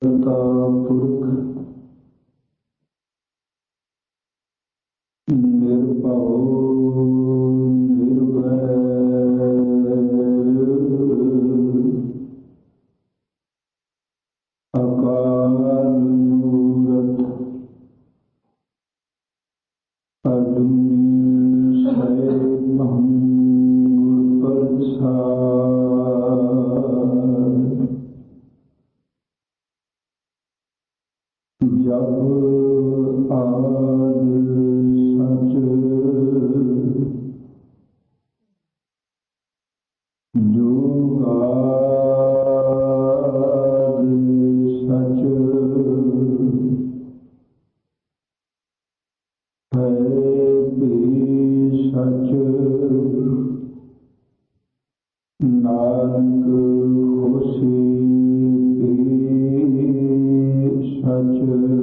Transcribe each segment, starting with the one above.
ਕਰਤਾ ਪੁਰਖ ਨਿਰਭਉ ਨਿਰਵੈਰ ਅਕਾਲ ਮੂਰਤ ਅਜੂਨੀ ਸੈਭੰ ਗੁਰ ਪ੍ਰਸਾਦਿ। ਜਪ ਆਦਿ ਸਚ ਜੁਗਾਦਿ ਸਚ ਹੈ ਵੀ ਸਚ ਨਾਨਕ ਹੋਸੀ ਵੀ ਸਚ।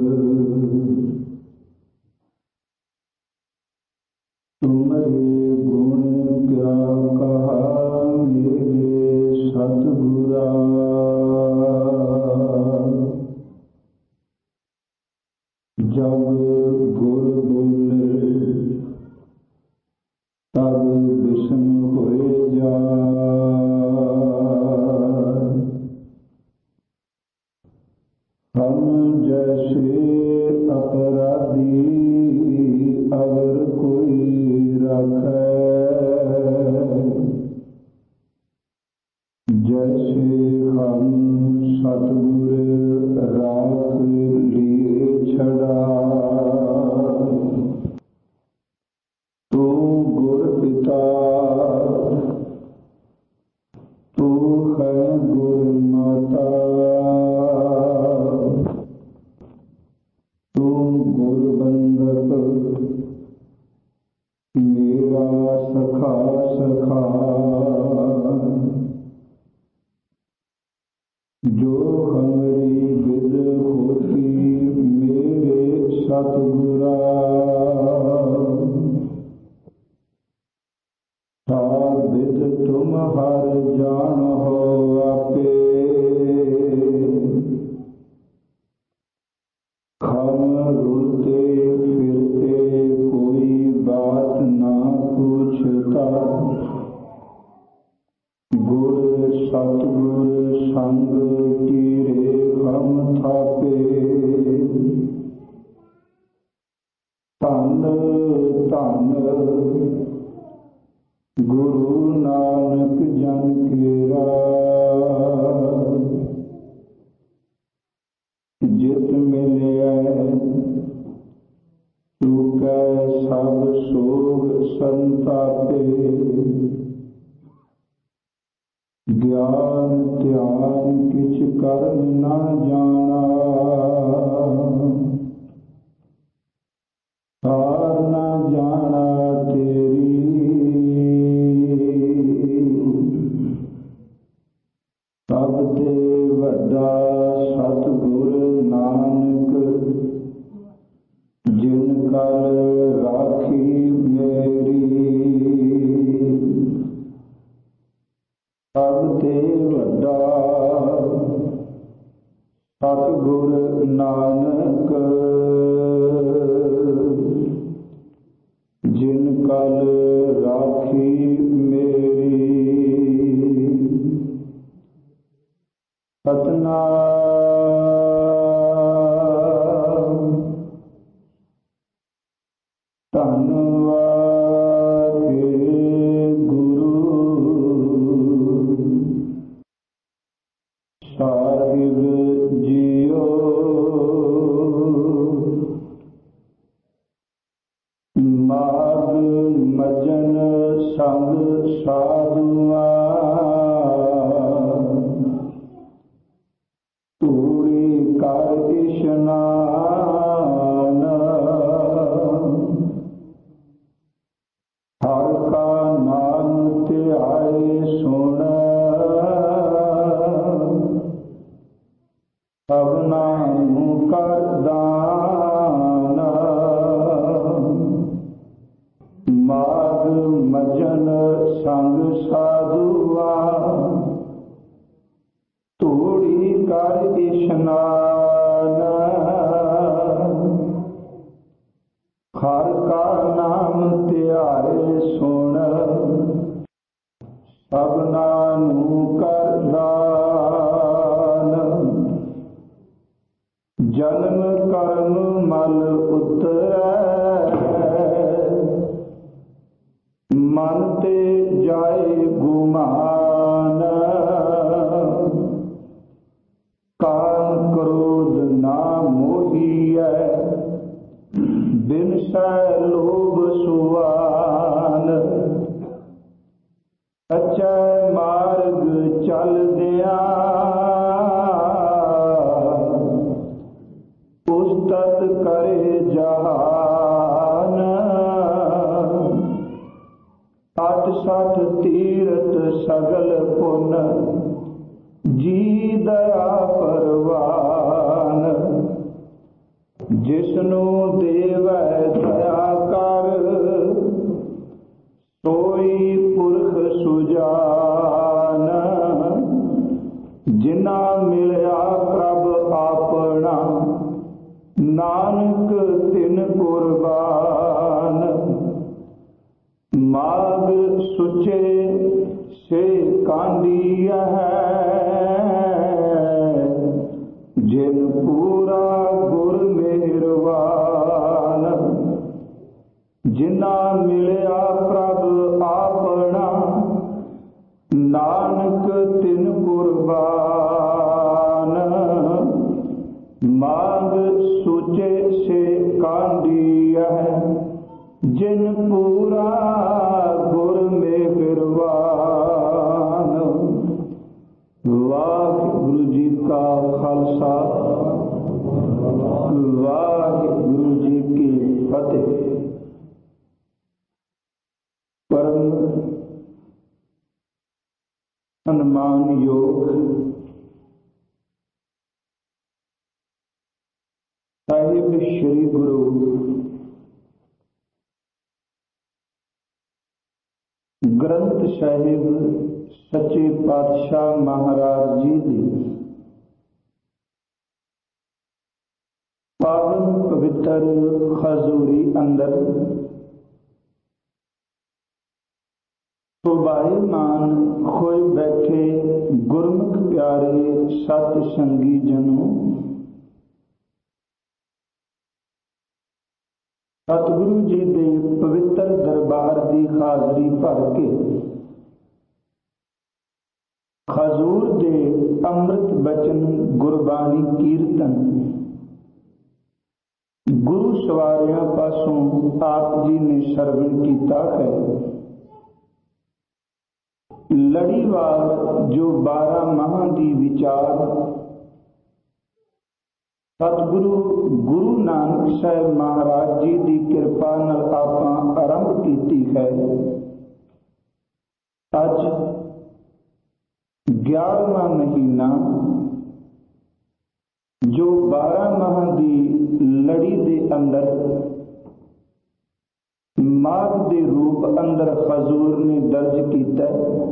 ਤੁਮਰੇ ਗੁਣ ਕਿਆ ਕਹਾ ਮੇਰੇ ਸਤਿਗੁਰਾ, ਜਬ ਗੁਰ ਬੋਲੇ ਤਬ ਬਿਸਮ ਹੋਏ ਜਾਇ। ਹਮ ਜੈਸੇ ਅਪਰਾਧੀ ਅਗਰ ਕੋਈ ਰਾਖੈ, ਜੈਸੇ ਹਮ ਸਤਿਗੁਰ ਰਾਖ ਲਿਏ ਛੜਾਇ। ਤੂੰ ਗੁਰ ਪਿਤਾ ਤੂੰ ਹੈ ਗੁਰ ਮਾਤਾ, ਤੂੰ ਗੁਰ ਬੰਦਪ ਮੇਰਾ ਸਖਾ ਸਖਾਇ। ਜੋ ਹਮਰੀ ਵਿਦ ਹੋਤੀ ਮੇਰੇ ਸਤਿਗੁਰਾ, ਤਾ ਵਿਦ ਤੁਮ ਹਰ ਜਾਣਹੁ ਆਪੇ। ਹਮ ਰੁਲਤੇ ਫਿਰਤੇ ਕੋਈ ਬਾਤ ਨਾ ਪੁੱਛਤਾ, ਗੁਰ ਸਤਿਗੁਰ ਸੰਗ ਕੀਰੇ ਹਮ ਥਾਪੇ। ਧੰਨ ਧੰਨ ਗੁਰੂ ਨਾਨਕ ਜਨ ਕੇਰਾ, ਜਿਤ ਮਿਲਿਆ ਚੁਕੈ ਸਭ ਸੋਗ ਸੰਤਾਪੇ। ਗਿਆਨ ਧਿਆਨ ਕਿਛ ਕਰਨ ਨਾ ਜਾਣਾ, ਸਾਰ ਨਾ ਜਾਣਾ ਤੇਰੀ। ਸਭ ਤੇ ਵੱਡਾ ਸਤਿਗੁਰ ਨਾਨਕ, ਜਿਨ ਕਲ ਰਾਖੀ ਮੇਰੀ। ਸਭ ਤੇ ਵੱਡਾ ਸਤਿਗੁਰ ਨਾਨਕ, ਜਿਨ ਕਲ ਰਾਖੀ ਮੇਰੀ। ਸਤਿਨਾਮ ਧੰਨਵਾਦ ਗੁਰੂ ਸਾਹਿਬ ਜੀਓ। ਮਾਗ ਮਜਨ ਸੰਗ ਸਾਧੂਆਂ, ਧੂੜੀ ਕਰ ਇਸ਼ਨਾਨ। ਹਰ ਕਾ ਨਾਮ ਧਿਆਏ ਸੁਣ, ਸਭਨਾ ਨੂੰ ਕਰ ਦਾਨ। ਮਾਗ ਮਜਨ ਸੰਗ ਸਾਧੂਆਂ, ਧੂੜੀ ਕਰ ਇਸ਼ਨਾਨ। ਨਾਮ ਧਿਆਏ ਸੁਣ ਸਭਨਾਂ ਨੂੰ ਕਰ ਦਾਨ। ਜਨਮ ਕਰਮ ਮਲ ਉਤਰੈ ਮਨ ਤੇ ਜਾਏ ਗੁਮਾਨ। ਕਾਮ ਕ੍ਰੋਧ ਨਾ ਮੋਹੀਐ ਬਿਨਸੈ ਲੋਭ ਸੁਆਨ। ਸਚੈ ਮਾਰਗ ਚਲਦਿਆਂ ਉਸਤਤ ਕਰੇ ਜਹਾਨ। ਅਠ ਸਠ ਤੀਰਥ ਸਗਲ ਪੁਨ ਜੀ ਦਇਆ ਪਰਵਾਨ। ਜਿਸਨੂੰ ਦੇਵੈ ਦਇਆ ਕਰ ਸੋਈ ਪੁਰਖ ਸੁਜਾਨ। ਜਿਨਾ ਮਿਲਿਆ ਪ੍ਰਭ ਆਪਣਾ ਨਾਨਕ ਤਿਨ ਕੁਰਬਾਨ। ਮਾਗ ਸੁਚੇ ਸੇ ਕਾਂਡੀਆ ਹੈ ਜਿਨ ਪੂਰਾ ਗੁਰ ਮਿਹਰਬਾਨ। ਜਿਨਾ ਮਿਲਿਆ ਪ੍ਰਭ ਆਪਣਾ ਨਾਨਕ ਤਿਨ ਕੁਰਬਾਨ। ਮਾਗ ਸੁਚੇ ਸੇ ਕਾਂਡੀਆ ਜਿਨ ਪੂਰਾ ਗੁਰ ਮਿਹਰਬਾਨ। ਵਾਹਿਗੁਰੂ ਜੀ ਕਾ ਖਾਲਸਾ ਵਾਹਿਗੁਰੂ ਜੀ ਕੀ ਫਤਿਹ। ਪਰਮ ਸਨਮਾਨਯੋਗ ਸਾਹਿਬ ਸ੍ਰੀ ਗੁਰੂ ਗ੍ਰੰਥ ਸਾਹਿਬ ਸੱਚੇ ਪਾਤਸ਼ਾਹ ਮਹਾਰਾਜ ਜੀ ਦੀ ਪਾਵਨ ਪਵਿੱਤਰ ਹਜ਼ੂਰੀ ਅੰਦਰ ਸ਼ੋਭਾਇਮਾਨ ਹੋਏ ਬੈਠੇ ਗੁਰਮੁਖ ਪਿਆਰੇ ਸਤ ਸੰਗੀ ਜਨੋ, ਸਤਿਗੁਰੂ ਜੀ ਦੇ ਪਵਿੱਤਰ ਦਰਬਾਰ ਦੀ ਹਾਜ਼ਰੀ ਭਰ ਕੇ ਹਜ਼ੂਰ ਦੇ ਅੰਮ੍ਰਿਤ ਬਚਨ ਗੁਰਬਾਣੀ ਕੀਰਤਨ ਗੁਰੂ ਸਵਾਰਿਆਂ ਪਾਸੋਂ ਆਪ ਜੀ ਨੇ ਸਰਵਣ ਕੀਤਾ ਹੈ। ਲੜੀਵਾਰ ਜੋ 12 ਮਾਹਾਂ ਦੀ ਵਿਚਾਰ ਸਤਿਗੁਰੂ ਗੁਰੂ ਨਾਨਕ ਸਾਹਿਬ ਮਹਾਰਾਜ ਜੀ ਦੀ ਕਿਰਪਾ ਨਾਲ ਆਪਾਂ ਆਰੰਭ ਕੀਤੀ ਹੈ। ਅੱਜ 11ਵਾਂ ਮਹੀਨਾ ਜੋ 12 ਮਾਹਾਂ ਦੀ ਲੜੀ ਦੇ ਅੰਦਰ ਮਾਘ ਦੇ ਰੂਪ ਅੰਦਰ ਹਜ਼ੂਰ ਨੇ ਦਰਜ ਕੀਤਾ।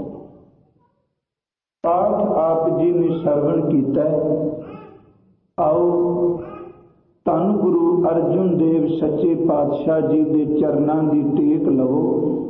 ਪਾਠ ਆਪ ਜੀ ਨੇ ਸਰਵਣ ਕੀਤਾ। ਆਓ ਧੰਨ ਗੁਰੂ ਅਰਜਨ ਦੇਵ ਸੱਚੇ ਪਾਤਸ਼ਾਹ ਜੀ ਦੇ ਚਰਨਾਂ ਦੀ ਟੇਕ ਲਵੋ।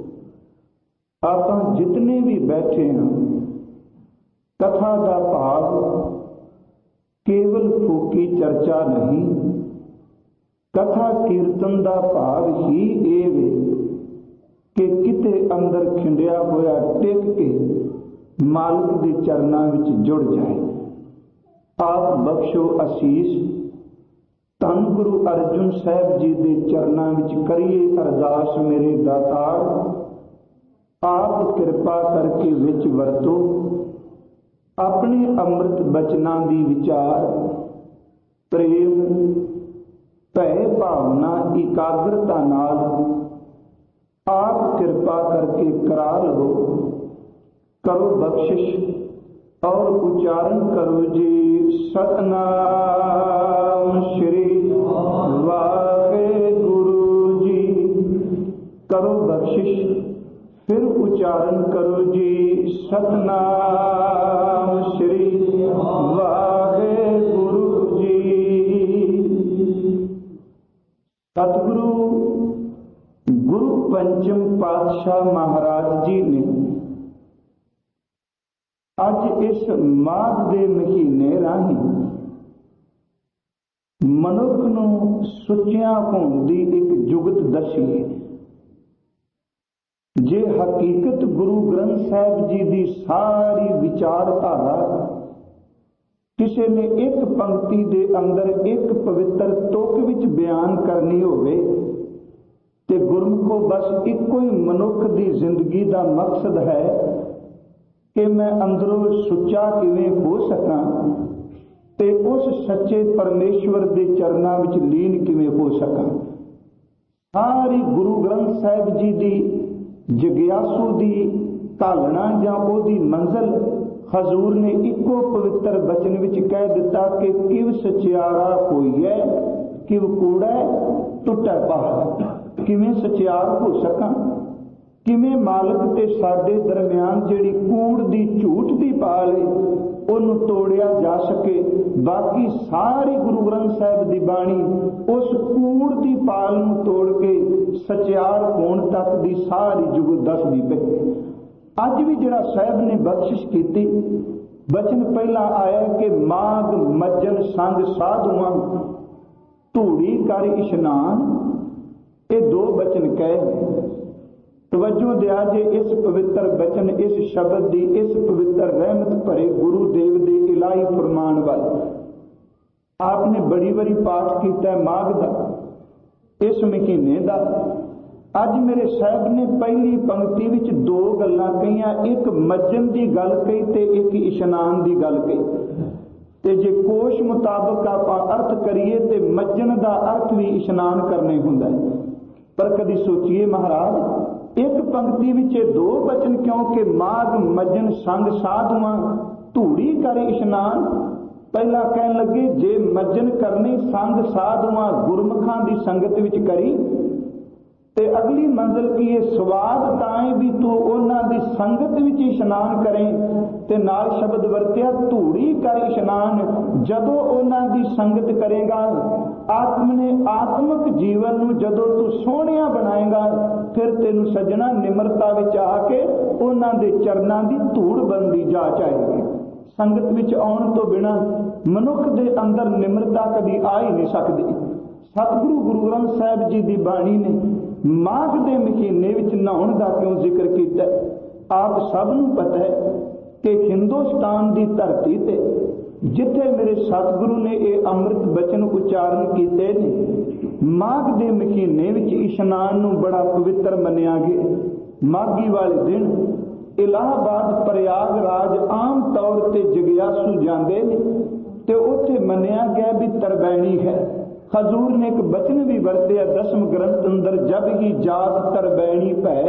ਆਪਾਂ ਜਿਤਨੇ ਵੀ ਬੈਠੇ ਹਾਂ ਕਥਾ ਦਾ ਭਾਵ ਕੇਵਲ ਫੂਕੀ ਚਰਚਾ ਨਹੀਂ, ਕਥਾ ਕੀਰਤਨ ਦਾ ਭਾਵ ਹੀ ਇਹ ਵੇ ਕਿ ਕਿਤੇ ਅੰਦਰ ਖਿੰਡਿਆ ਹੋਇਆ ਟਿਕ ਕੇ ਮਾਲਕ ਦੇ ਚਰਨਾਂ ਵਿੱਚ ਜੁੜ ਜਾਏ। ਆਪ ਬਖਸ਼ੋ ਅਸੀਸ। ਧੰਨ ਗੁਰੂ ਅਰਜਨ ਸਾਹਿਬ ਜੀ ਦੇ ਚਰਨਾਂ ਵਿੱਚ ਕਰੀਏ ਅਰਦਾਸ। ਮੇਰੇ ਦਾਤਾਰ ਆਪ ਕਿਰਪਾ ਕਰਕੇ ਵਿੱਚ ਵਰਤੋ। ਆਪਣੇ ਅੰਮ੍ਰਿਤ ਬਚਨਾਂ ਦੀ ਵਿਚਾਰ ਪ੍ਰੇਮ ਭੈ ਭਾਵਨਾ ਇਕਾਗਰਤਾ ਨਾਲ ਆਪ ਕਿਰਪਾ ਕਰਕੇ ਕਰਾ ਲਵੋ। ਕਰੋ ਬਖਸ਼ਿਸ਼ और उच्चारण करो जी सतनाम श्री वाहेगुरु जी। करो बख्शिश फिर उच्चारण करो जी सतनाम श्री वाहेगुरु जी। सतगुरु गुरु पातशाह महाराज जी ने अज इस माघ के महीने राही मनुख नूं सुचिया होण दी एक जुगत दसी है। जे हकीकत गुरु ग्रंथ साहिब जी की सारी विचारधारा किसी ने एक पंक्ति के अंदर एक पवित्र तुक विच बयान करनी होवे ते गुरमुखो बस इको ही मनुख की जिंदगी का मकसद है कि मैं अंदरों सुच्चा किवें हो सकां ते उस सच्चे परमेश्वर के चरणों विच लीन किवें हो सकां। सारी गुरु ग्रंथ साहिब जी की जग्यासू की धालना जां ओदी मंजिल हजूर ने इको पवित्र बचन विच कह दिता कि किव सचियारा होई है किव कूड़ा टुटा पहाड़। किवें सचियार हो सकां, किवें मालिक ते साडे दरम्यान जिहड़ी कूड़ दी झूठ दी पाल है उन्हों तोड़िया जा सके। बाकी सारी गुरु ग्रंथ साहिब की बाणी उस कूड़ की पाल नूं तोड़ के सचियार होण तक की सारी जुगत दसदी पई। अज भी जिहड़ा साहिब ने बख्शिश की बचन पहला आया कि माघ मज्जन संग साधुआं धूड़ी कर इशनान, ये दो बचन कहे। तवज्जो दिया जे इस पवित्र बचन इस शब्द की इस पवित्र रहमत भरे गुरुदेव के इलाही फरमान वाल आपने बड़ी बड़ी पाठ किया माघ का इस महीने का। अज मेरे साहब ने पहली पंक्ति विच दो गल्लां कहियां, एक मज्जन की गल कही ते एक इशनान की गल कही। ते जे कोश मुताबक आप अर्थ करिए ते मज्जन का अर्थ भी इशनान करने हुंदा है। पर कदी सोचिए महाराज एक पंक्ति विच दो बचन क्यों कि माघ मज्जन संग साधुआं धूड़ी कर इशनान। पहला कहन लगे जे मज्जन करनी संग साधुआं गुरमुखां की संगत विच करी ते अगली मंजिल की ये स्वाद ताए भी तू उन्हां दी संगत विच इशनान करें ते नाल शब्द वरतिया धूड़ी कर इशनान। जदों उन्हां दी संगत करेगा आत्मने आत्मक जीवन नूं जदों तू सोहणिया बनाएगा फिर तेनू सजना निमरता विच आके उन्हां दे चरनां दी धूड़ बनदी जा जाएगी। संगत विच आउण तो बिना मनुख दे अंदर निमरता कदी आ ही नहीं सकती। सतगुरु गुरु ग्रंथ साहिब जी की बाणी ने माघ के महीने विच नहाउण दा क्यों जिक्र किया। आप सब नूं पता है कि हिंदुस्तान की धरती ते जिथे मेरे सतगुरु ने ये अमृत बचन उच्चारण किए ने माघ के महीने विच इशनान नूं बड़ा पवित्र मन्निया गया। माघी वाले दिन इलाहाबाद प्रयागराज आम तौर पर जग्यासू जाते हैं तो उत्थे मन्निया गया भी तरबैणी है। हजूर ने एक बचन भी वरतिया दसम ग्रंथ अंदर जब ही जात तरबैणी पै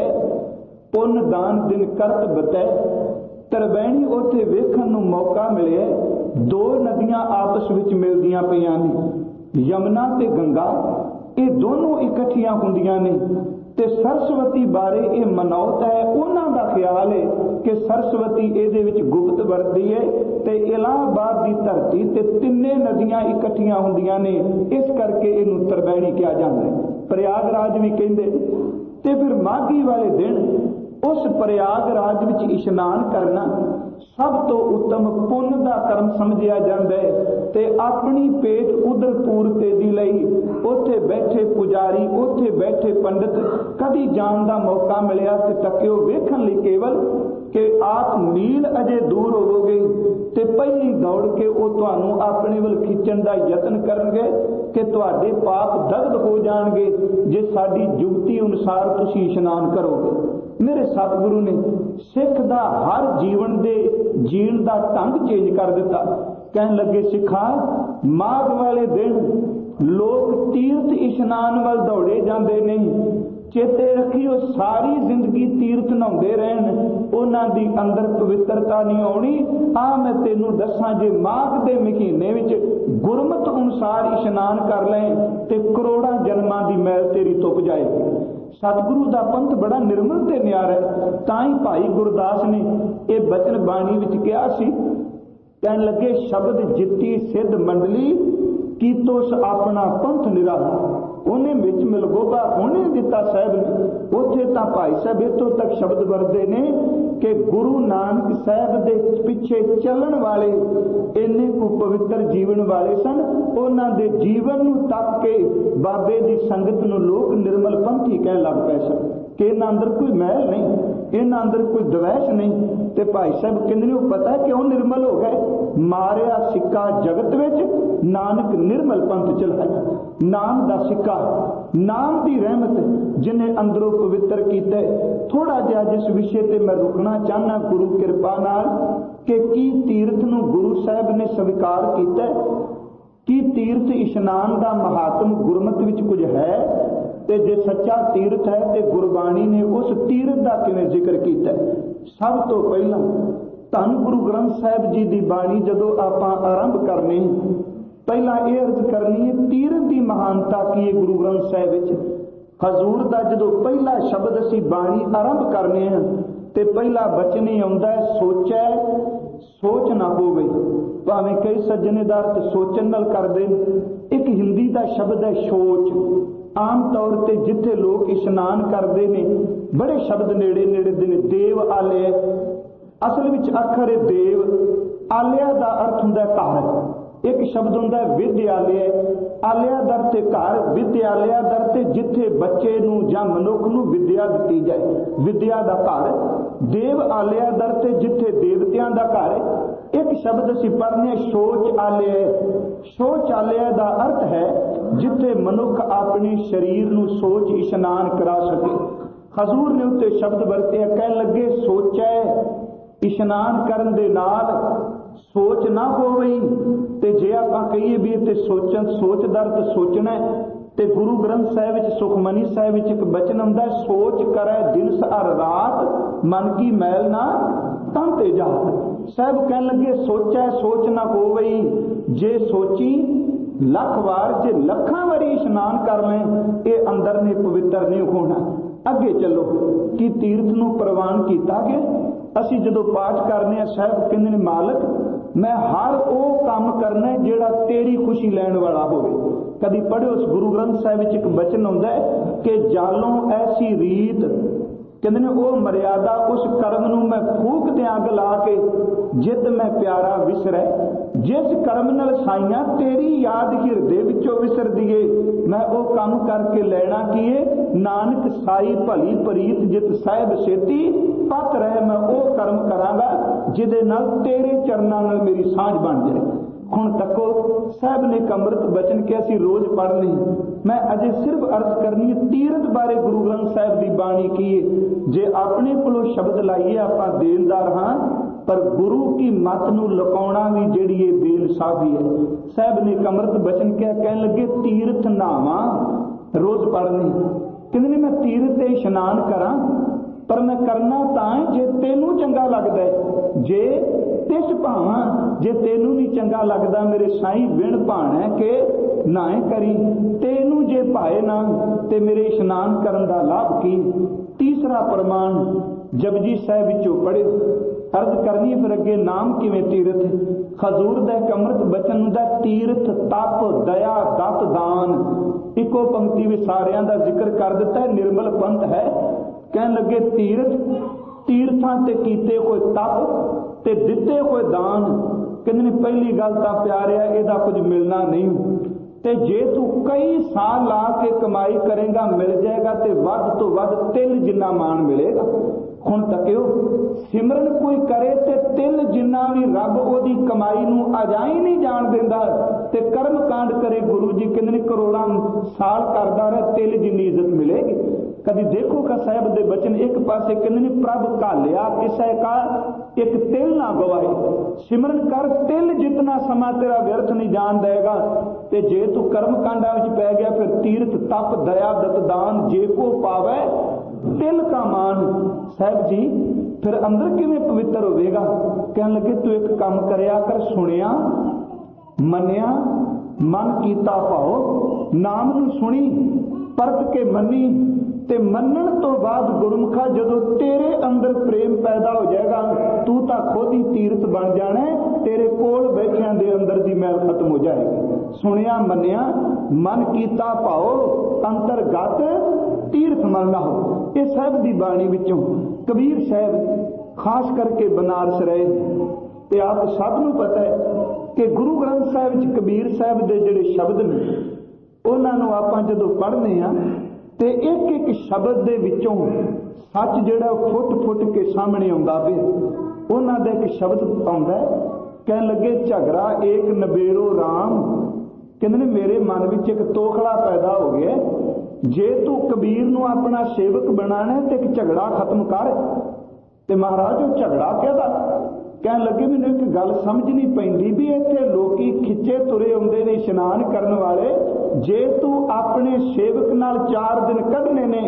पुन दान दिन करत बतै। तरबैणी उत्थे वेखण नूं मौका मिले दो नदियां आपस विच मिलदियां पईयां ने यमुना ते गंगा ये दोनों इकट्ठियां हुंदियां ने ते सरस्वती बारे ये मनौत है उन्हां दा ख्याल है कि सरस्वती इहदे विच गुप्त वरदी है ते इलाहाबाद की धरती ते तिन्ने नदियां इकट्ठियां हुंदियां ने इस करके इहनूं तरबैणी कहा जाता है। प्रयागराज भी कहंदे ते फिर माघी वाले दिन उस प्रयागराज विच इशनान करना सब तो उत्तम पुण्य का कर्म समझिया जाता है ते अपनी पेट उधर पूर्ति दी लई उत्थे बैठे पुजारी उत्थे बैठे पंडित कदी जान का मौका मिलिया ते तकियो वेखण लई केवल कि आप मील अजे दूर होवोगे ते पहली दौड़ के वो तुहानू अपने वल खिंचण का यतन करनगे कि तुहाडे पाप दग्ध हो जाणगे जे साडी जुगती अनुसार तुसीं इशनान करोगे। मेरे सतगुरु ने सिख दा हर जीवन दे जीण दा ढंग चेंज कर दिता। कहन लगे सिखा माघ वाले दिन लोग तीर्थ इशनान वाल दौड़े जाते नहीं। चेते रखियो सारी जिंदगी तीर्थ नहाउंदे रहन उन्हां दी अंदर पवित्रता नहीं आउणी। आ मैं तेनू दसां जे माघ दे महीने विच गुरमत अनुसार इशनान कर लें ते करोड़ां जन्मां दी मैल तेरी तुप जाएगी। सतगुरु का पंथ बड़ा निर्मल ते न्यारा है। ताई भाई गुरदास ने यह बचन बाणी विच कहा सी कहन लगे शब्द जित्ती सिद्ध मंडली कीतोस अपना पंथ निराला। ਉਹਨੇ ਵਿੱਚ ਮਿਲਗੋਬਾ ਉਹਨੇ ਦਿੱਤਾ ਸਾਹਿਬ ਨੇ। ਉੱਥੇ ਤਾਂ ਭਾਈ ਸਾਹਿਬ ਇੱਥੋਂ ਤੱਕ ਸ਼ਬਦ ਵਰਤੇ ਨੇ ਕਿ ਗੁਰੂ ਨਾਨਕ ਸਾਹਿਬ ਦੇ ਪਿੱਛੇ ਚੱਲਣ ਵਾਲੇ ਇੰਨੇ ਕੁ ਪਵਿੱਤਰ ਜੀਵਨ ਵਾਲੇ ਸਨ, ਉਹਨਾਂ ਦੇ ਜੀਵਨ ਨੂੰ ਤੱਕ ਕੇ ਬਾਬੇ ਦੀ ਸੰਗਤ ਨੂੰ ਲੋਕ ਨਿਰਮਲ ਪੰਥੀ ਕਹਿਣ ਲੱਗ ਪਏ ਸਨ ਕਿ ਇਹਨਾਂ ਅੰਦਰ ਕੋਈ ਮੈਲ ਨਹੀਂ, ਇਹਨਾਂ ਅੰਦਰ ਕੋਈ ਦਵੈਸ਼ ਨਹੀਂ। ਤੇ ਭਾਈ ਸਾਹਿਬ ਕਹਿੰਦੇ ਨੇ ਉਹ ਪਤਾ ਕਿਉਂ ਨਿਰਮਲ ਹੋ ਗਏ? ਮਾਰਿਆ ਸਿੱਕਾ ਜਗਤ ਵਿੱਚ, ਨਾਨਕ ਨਿਰਮਲ ਪੰਥ ਚਲਾਇਆ। ਨਾਮ ਦਾ ਸਿੱਕਾ, ਨਾਮ ਦੀ ਰਹਿਮਤ ਜਿਹਨੇ ਅੰਦਰੋਂ ਪਵਿੱਤਰ ਕੀਤਾ। ਥੋੜਾ ਜਿਹਾ ਜਿਸ ਵਿਸ਼ੇ ਤੇ ਮੈਂ ਰੁਕਣਾ ਚਾਹਨਾ ਗੁਰੂ ਕਿਰਪਾ ਨਾਲ ਕਿ ਕੀ ਤੀਰਥ ਨੂੰ ਗੁਰੂ ਸਾਹਿਬ ਨੇ ਸਵੀਕਾਰ ਕੀਤਾ? ਕੀ ਤੀਰਥ ਇਸ਼ਨਾਨ ਦਾ ਮਹਾਤਮ ਗੁਰਮਤਿ ਵਿੱਚ ਕੁਝ ਹੈ? ਤੇ ਜੇ ਸੱਚਾ ਤੀਰਥ ਹੈ ਤੇ ਗੁਰਬਾਣੀ ਨੇ ਉਸ ਤੀਰਥ ਦਾ ਕਿਵੇਂ ਜ਼ਿਕਰ ਕੀਤਾ? ਸਭ ਤੋਂ ਪਹਿਲਾਂ ਧੰਨ ਗੁਰੂ ਗ੍ਰੰਥ ਸਾਹਿਬ ਜੀ ਦੀ ਬਾਣੀ ਜਦੋਂ ਆਪਾਂ ਆਰੰਭ ਕਰਨੀ, ਪਹਿਲਾਂ ਇਹ ਅਰਜ਼ ਕਰਨੀ ਹੈ ਤੀਰਥ ਦੀ ਮਹਾਨਤਾ ਕੀ ਹੈ ਗੁਰੂ ਗ੍ਰੰਥ ਸਾਹਿਬ ਵਿੱਚ। ਹਜ਼ੂਰ ਦਾ ਜਦੋਂ ਪਹਿਲਾ ਸ਼ਬਦ ਅਸੀਂ ਬਾਣੀ ਆਰੰਭ ਕਰਨੇ ਹਾਂ ਤੇ ਪਹਿਲਾ ਬਚਨ ਹੀ ਆਉਂਦਾ ਹੈ ਸੋਚੈ ਸੋਚ ਨਾ ਹੋਵੇ। ਭਾਵੇਂ ਕਈ ਸੱਜਣੇਦਾਰ ਤੇ ਸੋਚਣ ਨਾਲ ਕਰਦੇ ਨੇ। ਇੱਕ ਹਿੰਦੀ ਦਾ ਸ਼ਬਦ ਹੈ ਸੋਚ। ਆਮ ਤੌਰ ਤੇ ਜਿੱਥੇ ਲੋਕ ਇਸ਼ਨਾਨ ਕਰਦੇ ਨੇ ਬੜੇ ਸ਼ਬਦ ਨੇੜੇ ਨੇੜੇ ਦੇ ਨੇ। ਦੇਵ ਆਲਿਆ, ਅਸਲ ਵਿੱਚ ਅੱਖਰ ਹੈ ਦੇਵ, ਆਲਿਆ ਦਾ ਅਰਥ ਹੁੰਦਾ ਘਰ। ਇੱਕ ਸ਼ਬਦ ਹੁੰਦਾ ਵਿਦਿਆਲਿਆ, ਆਲਿਆ ਦਰ ਤੇ ਘਰ, ਵਿਦਿਆਲਿਆ ਦਰ ਤੇ ਜਿੱਥੇ ਬੱਚੇ ਨੂੰ ਜਾਂ ਮਨੁੱਖ ਨੂੰ ਵਿਦਿਆ ਦਿੱਤੀ ਜਾਏ, ਵਿਦਿਆ ਦਾ ਘਰ। ਦੇਵ ਆਲਿਆ ਦਰ ਤੇ ਜਿੱਥੇ ਦੇਵਤਿਆਂ ਦਾ ਘਰ ਹੈ। ਇੱਕ ਸ਼ਬਦ ਅਸੀਂ ਪੜ੍ਹਨੇ ਸ਼ੋਚ ਆਲਿਆ। ਸ਼ੋਚ ਆਲਿਆ ਦਾ ਅਰਥ ਹੈ ਜਿੱਥੇ ਮਨੁੱਖ ਆਪਣੇ ਸਰੀਰ ਨੂੰ ਸੋਚ ਇਸ਼ਨਾਨ ਕਰਾ ਸਕੇ। ਹਜ਼ੂਰ ਨੇ ਉੱਤੇ ਸ਼ਬਦ ਵਰਤਿਆ, ਕਹਿਣ ਲੱਗੇ ਸੋਚੈ, ਇਸ਼ਨਾਨ ਕਰਨ ਦੇ ਨਾਲ ਸੋਚ ਨਾ ਹੋਵੇ। ਤੇ ਜੇ ਆਪਾਂ ਕਹੀਏ ਵੀ ਇੱਥੇ ਸੋਚਣ, ਸੋਚ ਦਾ ਅਰਥ ਸੋਚਣਾ, ਤੇ ਗੁਰੂ ਗ੍ਰੰਥ ਸਾਹਿਬ ਵਿੱਚ ਸੁਖਮਨੀ ਸਾਹਿਬ ਵਿੱਚ ਇੱਕ ਬਚਨ ਹੁੰਦਾ ਸੋਚ ਕਰੈ ਦਿਨ ਅਰ ਰਾਤ, ਮਨ ਕੀ ਮੈਲ ਨਾ ਤਨ ਤੇ ਜਾਤ। ਸਾਹਿਬ ਕਹਿਣ ਲੱਗੇ ਸੋਚੈ ਸੋਚ ਨਾ ਹੋਵੇ। ਜੇ ਸੋਚੀ ਲੱਖ ਵਾਰ, ਜੇ ਲੱਖਾਂ ਵਾਰੀ ਇਸ਼ਨਾਨ ਕਰ ਲੈ, ਇਹ ਅੰਦਰ ਨੇ ਪਵਿੱਤਰ ਨਹੀਂ ਹੋਣਾ। ਅੱਗੇ ਚੱਲੋ ਕਿ ਤੀਰਥ ਨੂੰ ਪ੍ਰਵਾਨ ਕੀਤਾ ਗਿਆ। ਅਸੀਂ ਜਦੋਂ ਪਾਠ ਕਰਨੇ ਆ ਸਾਹਿਬ ਕਹਿੰਦੇ ਨੇ ਮਾਲਕ ਮੈਂ ਹਰ ਉਹ ਕੰਮ ਕਰਨਾ ਜਿਹੜਾ ਤੇਰੀ ਖੁਸ਼ੀ ਲੈਣ ਵਾਲਾ ਹੋਵੇ। ਕਦੀ ਪੜ੍ਹਿਓ ਉਸ ਗੁਰੂ ਗ੍ਰੰਥ ਸਾਹਿਬ ਵਿੱਚ ਇੱਕ ਬਚਨ ਹੁੰਦਾ ਹੈ ਕਿ ਜਾਲੋਂ ਐਸੀ ਰੀਤ, ਕਹਿੰਦੇ ਨੇ ਉਹ ਮਰਿਆਦਾ ਉਸ ਕਰਮ ਨੂੰ ਮੈਂ ਫੂਕ ਦਿਆਂ ਅੱਗ ਲਾ ਕੇ ਜਿੱਤ ਮੈਂ ਪਿਆਰਾ ਵਿਸਰੈ। ਜਿਸ ਕਰਮ ਨਾਲ ਸਾਈਆਂ ਤੇਰੀ ਯਾਦ ਹਿਰਦੇ ਵਿੱਚੋਂ ਵਿਸਰਦੀ ਏ, ਮੈਂ ਉਹ ਕੰਮ ਕਰਕੇ ਲੈਣਾ ਕੀ ਏ? ਨਾਨਕ ਸਾਈ ਭਲੀ ਪ੍ਰੀਤ ਜਿਤ ਸਾਹਿਬ ਸੇਤੀ ਪਤ ਰਹਿ। ਮੈਂ ਉਹ ਕਰਮ ਕਰਾਂਗਾ ਜਿਹਦੇ ਨਾਲ ਤੇਰੇ ਚਰਨਾਂ ਨਾਲ ਮੇਰੀ ਸਾਂਝ ਬਣ ਜਾਏ। ਹੁਣ ਤੱਕੋ ਸਾਹਿਬ ਨੇ ਇੱਕ ਅੰਮ੍ਰਿਤ ਬਚਨ ਕਿ ਅਸੀਂ ਰੋਜ਼ ਪੜ੍ਹਨੇ। ਮੈਂ ਅਜੇ ਸਿਰਫ ਅਰਜ਼ ਕਰਨੀ ਹੈ ਤੀਰਥ ਬਾਰੇ ਗੁਰੂ ਗ੍ਰੰਥ ਸਾਹਿਬ ਦੀ ਬਾਣੀ ਕੀ ਹੈ। ਜੇ ਆਪਣੇ ਕੋਲੋਂ ਸ਼ਬਦ ਲਾਈਏ ਆਪਾਂ ਦੇਣਦਾਰ ਹਾਂ, ਪਰ ਗੁਰੂ ਕੀ ਮੱਤ ਨੂੰ ਲੁਕਾਉਣਾ ਵੀ ਜਿਹੜੀ ਇਹ ਬੇਇਨਸਾਫੀ ਹੈ। ਸਾਹਿਬ ਨੇ ਇੱਕ ਅੰਮ੍ਰਿਤ ਬਚਨ ਕਿਹਾ, ਕਹਿਣ ਲੱਗੇ ਤੀਰਥ ਨਾਵਾਂ ਰੋਜ਼ ਪੜ੍ਹਨੀ। ਕਹਿੰਦੇ ਨੇ ਮੈਂ ਤੀਰਥ ਤੇ ਇਸ਼ਨਾਨ ਕਰਾਂ, ਪਰ ਮੈਂ ਕਰਨਾ ਤਾਂ ਜੇ ਤੈਨੂੰ ਚੰਗਾ ਲੱਗਦਾ ਹੈ। ਜੇ ਤਿਸ ਭਾਵਾਂ, ਜੇ ਤੈਨੂੰ ਨਹੀਂ ਚੰਗਾ ਲੱਗਦਾ ਮੇਰੇ ਸਾਈਂ ਵਿਣ ਭਾਣਾ ਕਿ ਨਾ ਕਰੀ। ਤੈਨੂੰ ਜੇ ਭਾਏ ਨਾ ਤੇ ਮੇਰੇ ਇਸ਼ਨਾਨ ਕਰਨ ਦਾ ਲਾਭ ਕੀ। ਤੀਸਰਾ ਪ੍ਰਮਾਣ ਜਪਜੀ ਸਾਹਿਬ ਵਿੱਚੋਂ ਪੜ੍ਹਿਓ। ਅਰਜ਼ ਕਰਨੀ ਫਿਰ ਅੱਗੇ ਨਾਮ ਕਿਵੇਂ ਤੀਰਥ। ਹਜ਼ੂਰ ਦਾ ਇੱਕ ਅੰਮ੍ਰਿਤ ਬਚਨ ਹੁੰਦਾ ਤੀਰਥ ਤਪ ਦਇਆ ਦਤ ਦਾਨ। ਇੱਕੋ ਪੰਕਤੀ ਵਿੱਚ ਸਾਰਿਆਂ ਦਾ ਜ਼ਿਕਰ ਕਰ ਦਿੱਤਾ ਹੈ। ਨਿਰਮਲ ਪੰਥ ਹੈ। ਕਹਿਣ ਲੱਗੇ ਤੀਰਥ, ਤੀਰਥਾਂ ਤੇ ਕੀਤੇ ਕੋਈ ਤਪ ਤੇ ਦਿੱਤੇ ਕੋਈ ਦਾਨ। ਕਹਿੰਦੇ ਨੇ ਪਹਿਲੀ ਗੱਲ ਤਾਂ ਪਿਆਰਿਆ ਇਹਦਾ ਕੁਝ ਮਿਲਣਾ ਨਹੀਂ, ਤੇ ਜੇ ਤੂੰ ਕਈ ਸਾਲ ਲਾ ਕੇ ਕਮਾਈ ਕਰੇਗਾ ਮਿਲ ਜਾਏਗਾ ਤੇ ਵੱਧ ਤੋਂ ਵੱਧ ਤਿਲ ਜਿੰਨਾ ਮਾਣ ਮਿਲੇਗਾ। ਹੁਣ ਤੱਕਿਓ ਸਿਮਰਨ ਕੋਈ ਕਰੇ ਤੇ ਤਿਲ ਜਿੰਨਾ ਵੀ ਰੱਬ ਉਹਦੀ ਕਮਾਈ ਨੂੰ ਅਜਾਈ ਨਹੀਂ ਜਾਣ ਦਿੰਦਾ। ਤੇ ਕਰਮ ਕਾਂਡ ਕਰੇ ਗੁਰੂ ਜੀ ਕਹਿੰਦੇ ਨੇ ਕਰੋੜਾਂ ਸਾਲ ਕਰਦਾ ਰਹੇ ਤਿਲ ਜਿੰਨੀ ਇੱਜ਼ਤ ਮਿਲੇਗੀ। ਕਦੀ ਦੇਖੋ ਕਾ ਸਾਹਿਬ ਦੇ ਬਚਨ ਇੱਕ ਪਾਸੇ ਕਹਿੰਦੇ ਨੇ ਪ੍ਰਭ ਘਾਲਿਆ ਕਿਸੇ ਕਾ ਇੱਕ ਤਿਲ ਨਾ ਗਵਾਏ। ਸਿਮਰਨ ਕਰ ਤਿਲ ਜਿਤਨਾ ਸਮਾਂ ਤੇਰਾ ਵਿਅਰਥ ਨਹੀਂ ਜਾਣ ਦੇਗਾ। ਤੇ ਜੇ ਤੂੰ ਕਰਮ ਕਾਂਡਾਂ ਵਿੱਚ ਪੈ ਗਿਆ ਫਿਰ ਤੀਰਥ ਤਪ ਦਇਆ ਦਤ ਦਾਨ ਜੇ ਕੋ ਪਾਵੇ ਤਿਲ ਕਾ ਮਾਨ। ਸਾਹਿਬ ਜੀ ਫਿਰ ਅੰਦਰ ਕਿਵੇਂ ਪਵਿੱਤਰ ਹੋਵੇਗਾ। ਕਹਿਣ ਲੱਗੇ ਤੂੰ ਇੱਕ ਕੰਮ ਕਰਿਆ ਕਰ, ਸੁਣਿਆ ਮੰਨਿਆ ਮਨ ਕੀਤਾ ਭਾਉ, ਨਾਮ ਨੂੰ ਸੁਣੀ ਪਰਤ ਕੇ ਮੰਨੀ, ਤੇ ਮੰਨਣ ਤੋਂ ਬਾਅਦ ਗੁਰਮੁਖਾ ਜਦੋਂ ਤੇਰੇ ਅੰਦਰ ਪ੍ਰੇਮ ਪੈਦਾ ਹੋ ਜਾਏਗਾ ਤੂੰ ਤਾਂ ਖੁਦ ਹੀ ਤੀਰਥ ਬਣ ਜਾਣਾ। ਤੇਰੇ ਕੋਲ ਬੈਠਿਆਂ ਦੇ ਅੰਦਰ ਦੀ ਮੈਲ ਖਤਮ ਹੋ ਜਾਏਗੀ। ਸੁਣਿਆ ਮੰਨਿਆ मन कीता भाओ अंतरगत तीर्थ मल ना हो। ये साहब की बाणी विचों कबीर साहब खास करके बनारस रहे ते आप सब नूं पता है कि गुरु ग्रंथ साहिब विच कबीर साहब दे जिहड़े शब्द ने उन्हां नूं आपां जदों पढ़दे हां ते एक एक शब्द दे विचों सच जिहड़ा फुट फुट के सामने आउंदा पिया। उन्हां दा एक शब्द आउंदा है, कहण लगे झगड़ा एक नबेड़ो राम, कहंदे ने मेरे मन विच एक तोखला पैदा हो गया, जे तू कबीर नूं अपना सेवक बनाना है ते एक झगड़ा खत्म कर। ते महाराज वो झगड़ा कहदा, कहण लगे मैनूं एक गल समझ नहीं पैंदी भी इत्थे लोकी खिच्चे तुरे आउंदे ने इशनान करन वाले, जे तू अपने सेवक नाल 4 दिन कढने ने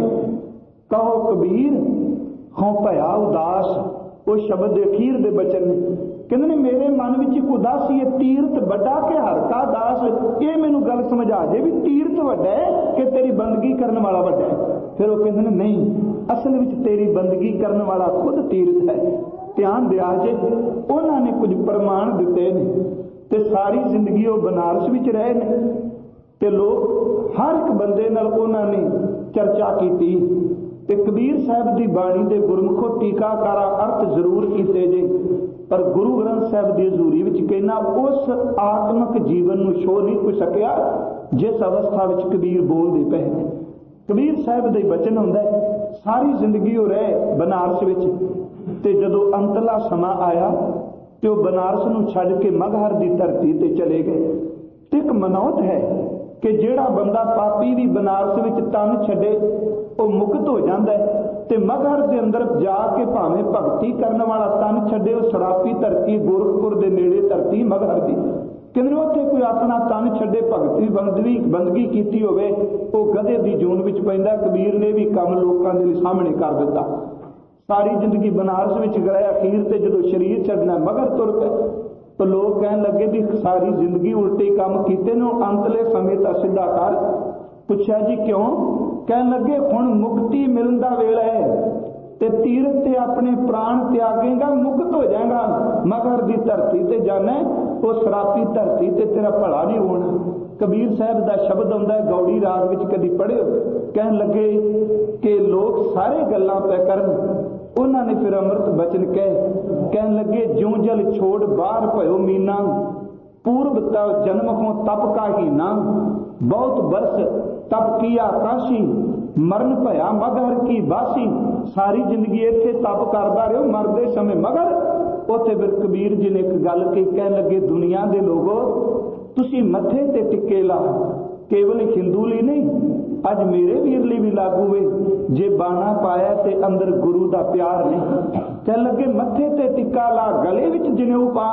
कहो कबीर हों भया उदास। वो शब्द अखीर दे बचन ने, कहंदे ने मेरे मन विच एक उदासी है, तीर्थ वड्डा के हर का दास। ये मैनूं गल समझा जे भी तीर्थ वड्डा है कि तेरी बंदगी करन वाला वड्डा है। फिर वो कहंदे ने नहीं, असल विच तेरी बंदगी करन वाला खुद तीर्थ है। ध्यान दिया जे उन्होंने कुछ प्रमाण दिते ने ते सारी जिंदगी वो बनारस विच रहे ने ते लोग हर एक बंदे नाल उन्होंने चर्चा की। ते कबीर साहब की बाणी दे गुरमुखो टीकाकारा अर्थ जरूर कीते जे, पर गुरु ग्रंथ साहब की हजूरी विच कहना उस आत्मक जीवन नूं छो नहीं कोई सकिया जिस अवस्था विच कबीर बोलदे पे ने। कबीर साहब दे बचन हुंदा है, सारी जिंदगी वो रहे बनारस विच ते जदों अंतला समा आया ते वो बनारस नूं छड्ड के मगहर की धरती ते चले गए। एक मनौत है कि जेड़ा बंदा पापी भी बनारस विच तन छड्डे वो मुक्त हो जाता है, ते मगहर के अंदर जाके भावें भगती करने वाला तन छड्डे वो सरापी धरती गोरखपुर के नेड़े धरती मगहर की, कहते उत्थे कोई अपना तन छड्डे भगती बंदगी कीती होवे वो गधे की जून विच पैंदा। कबीर ने भी काम लोकां दे सामने कर दिता। सारी जिंदगी बनारस विच गए, अखीर ते जदों शरीर छड्डना मगर तुर पे तो लोग कहन लगे भी सारी जिंदगी उल्टे काम कीते ने, अंतले समय तां सीधा कर। पुछया जी क्यों? कहन लगे हुण मुक्ति मिलण दा वेला है ते तीरथ ते अपने प्राण त्यागेगा मुक्त हो जाएगा, मगर दी धरती ते जाना वो शराबी धरती ते तेरा भला नहीं होना। कबीर साहब का शब्द आउंदा है, गौड़ी राग विच कदी पढ़ियो। कहन लगे कि लोग सारे गल्लां पे करन, उन्होंने फिर अमृत बचन कहन लगे ज्यों जल छोड़ बाहर भयो मीना, पूर्व जन्म हो तप का ही ना, बहुत वर्ष तप किया काशी, मरण भया मगहर की बासी। सारी जिंदगी इत्थे तप करदा रहो, मरदे समय मगर। उत्थे फिर कबीर जी ने एक गल कही, कहन लगे दुनिया दे लोगो तुसी मथे ते टिक्के ला, केवल हिंदू ली नहीं अज मेरे वीर ली भी लागू वे, जे बाना पाया ते अंदर गुरु दा प्यार नहीं। कहन लगे मथे ते टिक्का ला, गले विच जनेऊ पा,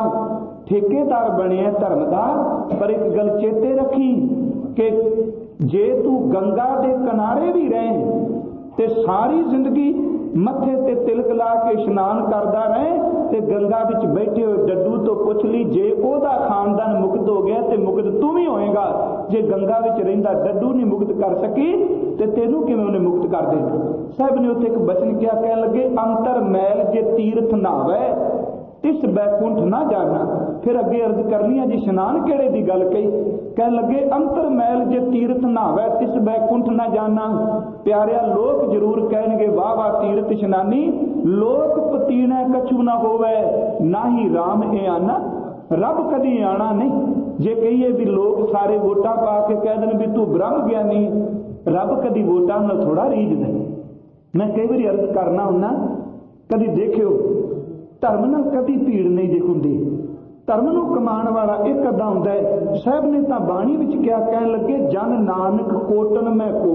ठेकेदार बने धर्म दा, पर एक गल चेते रखी कि जे तू गंगा दे किनारे भी रहे ते सारी जिंदगी मथे ते तिलक ला के इशनान करदा रहे ते गंगा विच बैठे हुए डड्डू तो पुछ ली, जे ओदा खानदान मुक्त हो गया ते मुक्त तू भी होएगा। जे गंगा विच रहिंदा डड्डू नहीं मुक्त कर सकी ते तेनू किवें उन्हें मुक्त कर देना। साहब ने उत्थे एक बचन किया, कहन लगे अंतर मैल जे तीर्थ नावे तिस बैकुंठ ना जाना। फिर अगे अर्ज करनी है जी इशनान केड़े दी गल कही, कह लगे अंतर मैल जे तीर्थ नावे तिस बैकुंठ ना जाना। प्यारिया लोक जरूर कहणगे वाह वाह तीर्थ इशनानी, लोक पतीना कछु ना होवे, ना ही राम ए आना, रब कदी आना नहीं। जे कहिए भी लोग सारे वोटा पा के कह देन भी तू ब्रह्म ज्ञानी, रब कदी वोटा नाल थोड़ा रीझदा। मैं कई बार अर्ज करना हुन्ना, कदी देखियो धर्म नाल कदी भीड़ नहीं जे हुंदी, धर्म नूं कमाण वाला एक अद्धा हुंदा है। साहब ने तां बाणी विच क्या कहण लगे, जन नानक कोटन मैं को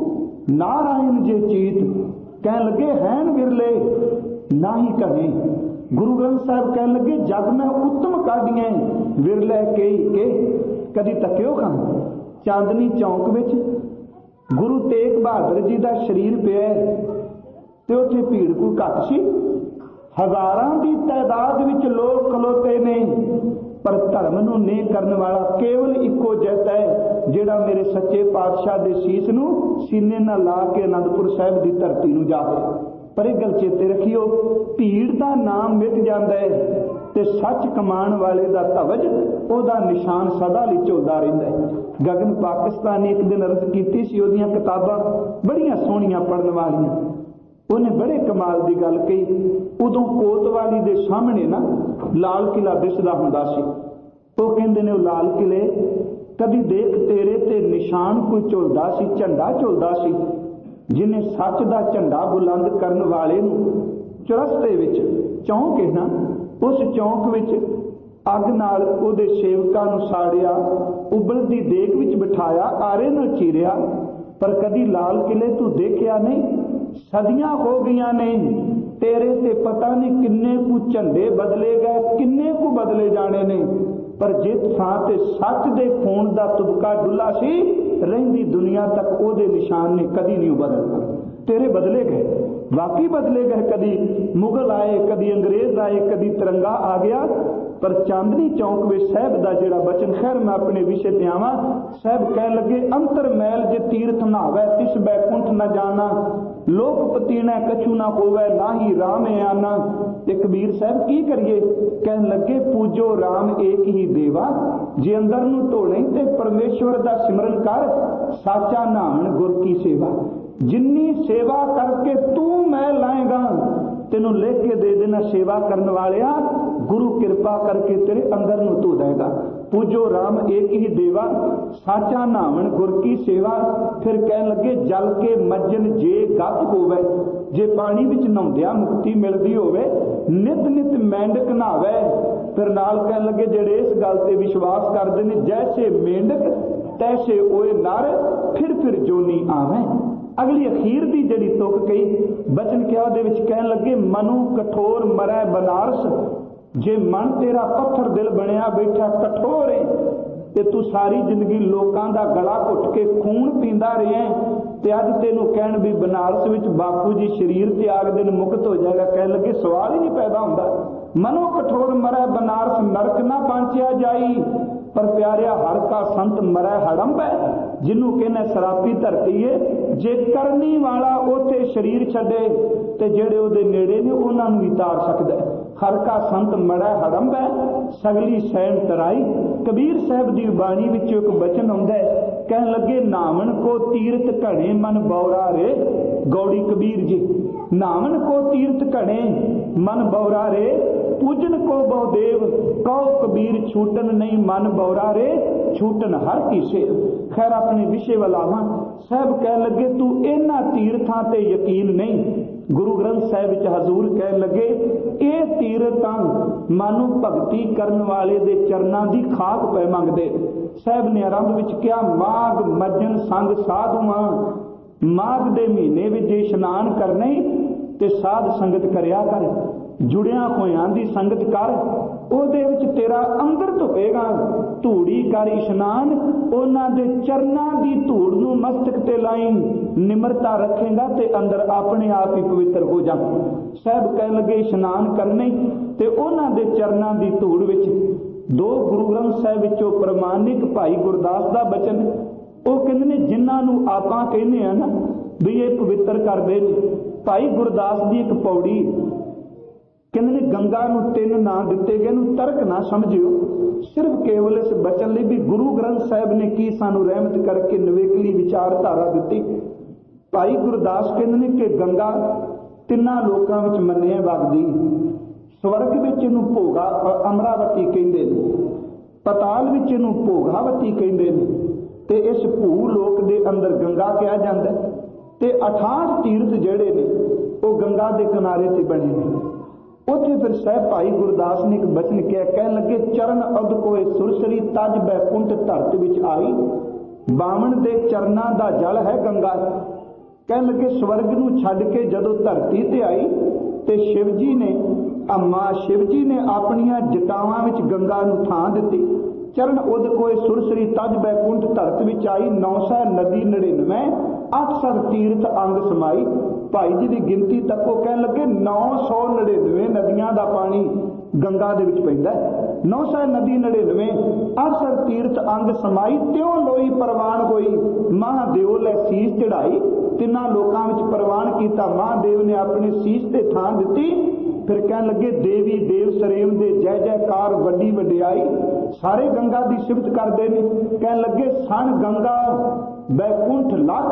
नारायण जे चीत, कहण लगे हैन विरले ना ही कहे। गुरु ग्रंथ साहब कहण लगे जग में उत्तम काढिए विरले कई के, कदी तकियो खां चांदनी चौक विच गुरु तेग बहादुर जी का शरीर पिया ते उत्थे भीड़ कोई घट सी, हजारां की तादाद विच लोग खलोते ने, पर धर्म नूं नेह करने वाला केवल इको जैसा है जिहड़ा मेरे सच्चे पातशाह दे शीस नूं सीने नाल ला के आनंदपुर साहिब की धरती नूं जावे। पर एक गल चेते रखियो, भीड़ का नाम मिट जाता है ते सच कमाण वाले का धवज ओहदा निशान सदा लई झुलदा रहिंदा है। गगन पाकिस्तानी एक दिन अर्ज की सी, ओदियां किताबां बड़ियां सोहणियां पढ़न वालियां। उन्हें बड़े कमाल की गल कही। उदों कोतवाली दे सामने ना लाल किला दिसदा हुंदा सी। वो कहंदे ने लाल किले कभी देख तेरे ते निशान कोई झुलदा सी, झंडा झुलदा सी, जिन्हें सच दा झंडा बुलंद करन वाले नूं चौरस्ते विच चौंक है ना, उस चौंक विच अग नाल उहदे सेवकां नूं साड़िया, उबलदी देग विच बिठाया, आरे नाल चीरिया, पर कदी लाल किले तू देखिया नहीं। सदियां हो गईयां ने, तेरे ते पता नहीं किन्ने कु झंडे बदले गए, किन्ने कु बदले जाने ने, पर जिस थां ते सच दे खून दा तुबका डुला सी, रहिंदी दुनिया तक ओहदे निशान ने कदी नहीं बदलना। तेरे बदले गए, वाकई बदले गए। कदी मुगल आए, कदी अंग्रेज आए, कदी तिरंगा आ गया, पर चांदनी चौक में साहब का जिहड़ा बचन, खैर मैं अपने विषय ते आवां। साहब कह लगे अंतर मैल जे तीर्थ नहावै, तिस बैकुंठ न जाना, लोक पतीना कछु ना होवै, ना ही राम आना। ते कबीर साहब की करिए, कह लगे पूजो राम एक ही देवा, जे अंदर नूं धोणे ते परमेश्वर दा सिमरन कर, साचा नामन गुर की सेवा। जिन्नी सेवा करके तू मैं लाएगा, तेनों लिख के दे देना सेवा करने वालिया, गुरु कृपा करके तेरे अंदर नूं धो देगा। पूजो राम एक ही देवा, साचा नामन गुर की सेवा। फिर कह लगे जल के मज्जन जे गत होवे, जे पानी विच नहाउंदिया मुक्ति मिलदी होवे, नित नित मेंढक नहावे। फिर नाल कह लगे जेड़े इस गल ते विश्वास करदे ने, जैसे मेंढक तैसे ओए नर, फिर जोनी आवे। अगली अखीर की जिहड़ी तुक कही बचन क्या उहदे विच कहन लगे मनु कठोर मरै बनारस, जे मन तेरा पत्थर दिल बनया बैठा कठोर है, ते तू सारी जिंदगी लोकां दा गला घुट के खून पींदा रहे, ते अज तेनों कहण भी बनारस विच बापू जी शरीर त्याग देन मुक्त हो जाएगा। कह लगे सवाल ही नहीं पैदा हुंदा। मनो कठोर मरै बनारस, नरक ना बांचिया जाई, पर प्यारिया हर का संत मरै हड़ंब है, जिन्हों कहना सरापी धरती है। जे करनी वाला उथे शरीर छड्डे, ते जेड़े उहदे नेड़े ने उन्हां नूं भी तार सकदा है। हर का संत मरै हड़ंब है, सगली सैन तराई। कबीर साहब की बाणी विचों एक बचन आउंदा है, कहन लगे नामन को तीर्थ घणे मन बौरा रे। गौड़ी कबीर जी, नामन को तीर्थ घणे मन बौरा रे, पूजन को बहुदेव, कहो कबीर छूटन नहीं मन बौरा रे, छूटन हर की सेव। खैर अपने विषय वाला साहब कह लगे तू इन्हां तीर्थां ते यकीन नहीं। गुरु ग्रंथ साहिब विच हजूर कह लगे ये तीर्थां मानू भगती करन वाले दे चरनां दी खाक पै मंगदे। साहब ने आरंभ विच कहा माघ मज्जन संग साधुआं, माघ दे महीने विच जे इशनान करने ते साध संगत करिया कर, जुड़िया होयां दी संगत कर, ਉਹਦੇ ਵਿੱਚ तेरा अंदर ਧੁਪੇਗਾ। ਧੂੜੀ कर इशनान, ਉਹਨਾਂ ਦੇ ਚਰਨਾਂ ਦੀ ਧੂੜ ਨੂੰ ਮਸਤਕ ਤੇ ਲਾਈ, ਨਿਮਰਤਾ ਰੱਖੇਗਾ ਤੇ ਅੰਦਰ ਆਪਣੇ ਆਪ ਹੀ ਪਵਿੱਤਰ ਹੋ ਜਾ। ਸਾਹਿਬ ਕਹਿਣ ਲੱਗੇ ਇਸ਼ਨਾਨ ਕਰਨੇ ਤੇ ਉਹਨਾਂ ਦੇ ਚਰਨਾਂ ਦੀ ਧੂੜ ਵਿੱਚ। ਦੋ ਗੁਰੂ ਗ੍ਰੰਥ ਸਾਹਿਬ ਵਿੱਚੋਂ ਪ੍ਰਮਾਣਿਕ ਭਾਈ ਗੁਰਦਾਸ ਦਾ ਬਚਨ, ਉਹ ਕਹਿੰਦੇ ਨੇ ਜਿਨ੍ਹਾਂ ਨੂੰ ਆਪਾਂ ਕਹਿੰਦੇ ਆ ਨਾ ਵੀ ਇਹ ਪਵਿੱਤਰ ਕਰਦੇ ਨੇ। ਭਾਈ ਗੁਰਦਾਸ ਦੀ ਇੱਕ ਪੌੜੀ कहते ने गंगा नूं तीन ना दिते गए, नूं तर्क ना समझियो, सिर्फ केवल इस बचन लिए भी गुरु ग्रंथ साहिब ने की सानू रहमत करके नवेकली विचारधारा दी। भाई गुरदास कहते ने कि गंगा तिन्ना लोकां विच मन्निया वगदी, स्वर्ग विच इहनूं भोगा अमरावती कहंदे ने, पताल विच इहनूं भोगावती कहंदे ने, ते इस भू लोक दे अंदर गंगा कहा जांदा है। ते 68 तीर्थ जिहड़े ने वो गंगा दे किनारे ते बने ने। उत्थे फिर साहब भाई गुरदास ने एक बचन किया, कह लगे चरण अद कोए सुरसरी तज बैकुंठ धरत विच आई, बामन दे चरना दा जल है गंगा। कह लगे स्वर्ग नूं छड्ड के जदों धरती ते आई ते शिव जी ने मां शिव जी ने अपनियां जटावां विच गंगा नूं थां दित्ती। चरण उद कोए सुरसरी तज बैकुंठ धरत विच आई, 900 नदी 99 800 तीर्थ अंग समाई। भाई जी की गिनती तक वो कह लगे 999 नदियां का पानी गंगा दे विच पैंदा, 900 नदी 99 800 तीर्थ अंग समाई। त्यों लोई परवान होई, महादेव ले सीस चढ़ाई, तिन्हां लोकां विच परवान कीता। महादेव ने अपने सीस ते थां दित्ती फिर कहन लगे देवी देव सरेम दे जय जयकार वड्डी वडियाई, सारे गंगा की सिफत करते हैं। कहन लगे सन गंगा बैकुंठ लख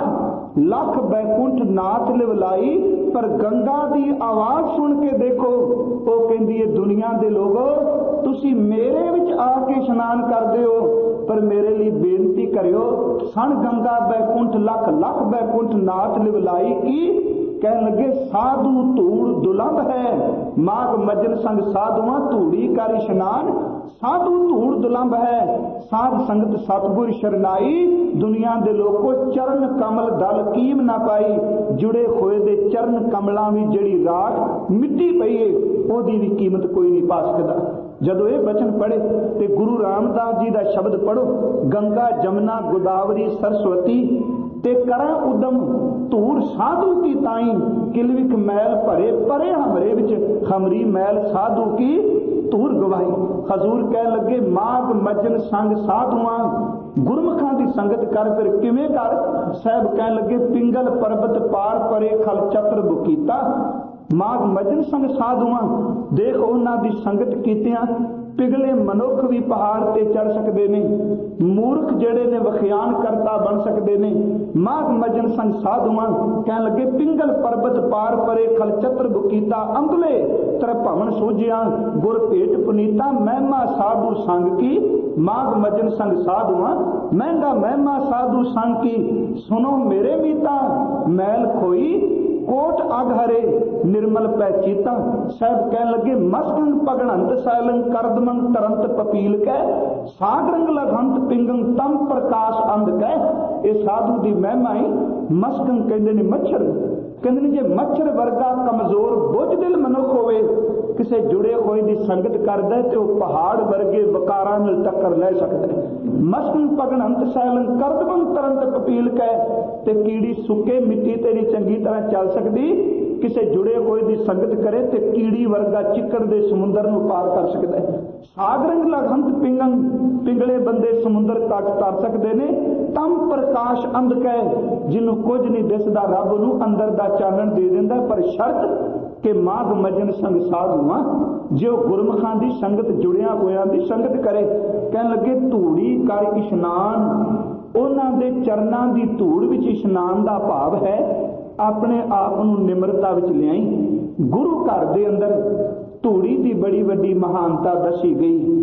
लख बैकुंठ नाथ लिवलाई, पर गंगा की आवाज सुन के देखो वो कहती है दुनिया के लोगो तुसी मेरे विच आके स्नान करते हो, पर मेरे लिए बेनती करियो सन गंगा बैकुंठ लख लख बैकुंठ नाथ लिवलाई की। कहन लगे साधु धूड़ दुलंभ है, माघ मजन संग साधुआ धूड़ी कर स्नान, साधु धूड़ दुलंभ है साध संगत सतगुर शरनाई, दुनिया दे लोगों चरण कमल दल कीम ना पाई, जुड़े होए दे चरण कमलों में जड़ी राख मिट्टी पई है ओदी भी कीमत कोई नहीं पा सकता। जदों ये बचन पढ़े तो गुरु रामदास जी का शब्द पढ़ो, गंगा जमुना गोदावरी सरस्वती ते करा उदम धूड़ साधु की ताई, किलविक मैल भरे परे हमरे विच हमरी मैल साधु की धूड़ गवाई। हजूर कह लगे माघ मजन संग साधुआ गुरमुखां की संगत कर, फिर किवें कर? साहब कह लगे पिंगल पर्वत पार परे खल चक्र बुकीता, माघ मजन संग साधुआ देख उन्हां दी संगत कीतियां पिघले मनुख भी पहाड़ ते चढ़ सकते ने, मूर्ख जेड़े ने वखियान करता बन सकते ने। माघ मजन संग साधुआ कह लगे पिंगल पर्वत पार परे खल चक्र बुकीता, अंगले तर भवन सोजिया गुर भेट पुनीता, महिमा साधु संग की माघ मजन संग साधुआ महंगा महिमा साधु संग की, सुनो मेरे मीता मैल खोई कोट अग हरे निर्मल पै चीता। साहब कह लगे मस्कंग पगड़ंत सैलंग करदमंग तरंत पपील कै, सागरंग लघंत पिंगंग तम प्रकाश अंध कै। ये साधु की महिमा ही मस्कंग कहते ने मच्छर, कहते ने जे मच्छर वर्गा कमजोर बुझ दिल मनुख होवे किसी जुड़े होए की संगत करदा है तो पहाड़ वर्गे वकारां नाल टक्कर ले सकता है। मस्कंग पगड़ंत सैलंग करदमंग तरंत पपील कै, ते कीड़ी सुके मिट्टी तेरी चंगी तरह चल सकती, किसी जुड़े होए की संगत करे तो कीड़ी वर्गा चिक्कड़ दे समुंदर नूं पार कर सकता है। सागरंग लघंत पिंगंग पिंगले बंदे समुंदर तक तर सकते ने, तम प्रकाश अंध कै जिन्हों कुछ नहीं दिसदा रब नूं अंदर दा चानण दे दिंदा, पर शर्त कि माघ मजन संग साधुआ जो गुरमुखां दी संगत जुड़िया होया दी संगत करे। कहन लगे धूड़ी कर इशनान, उन्हां दे चरनां दी धूड़ विच इशनान दा भाव है अपने आप नूं निमरता विच लियाई। गुरु घर दे अंदर धूड़ी दी बड़ी वड्डी महानता दसी गई।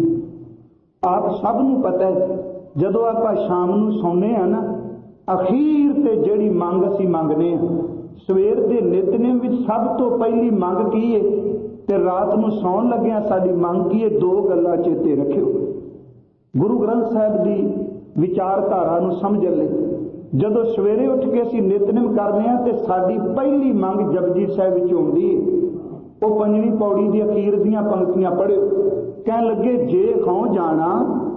आप सब नूं पता है जदों आपां शाम नूं सौंदे आ ना, अखीर ते जिहड़ी मंग असीं मंगने आ, सवेर दे नितनेम विच सब तो पहली मंग की है ते रात नूं सौण लग्गिआं साडी मंग की है, दो गल्लां चेते रखियो। गुरु ग्रंथ साहिब दी विचारधारा नूं समझण लई जदों सवेरे उठ के असीं नितनेम करदे हां ते साडी पहली मंग जपजी साहिब विच आउंदी है। वो पंजवीं पौड़ी दी अखीर दीआं पंक्तियां पढ़िओ। कहण लगे जे खौ जाना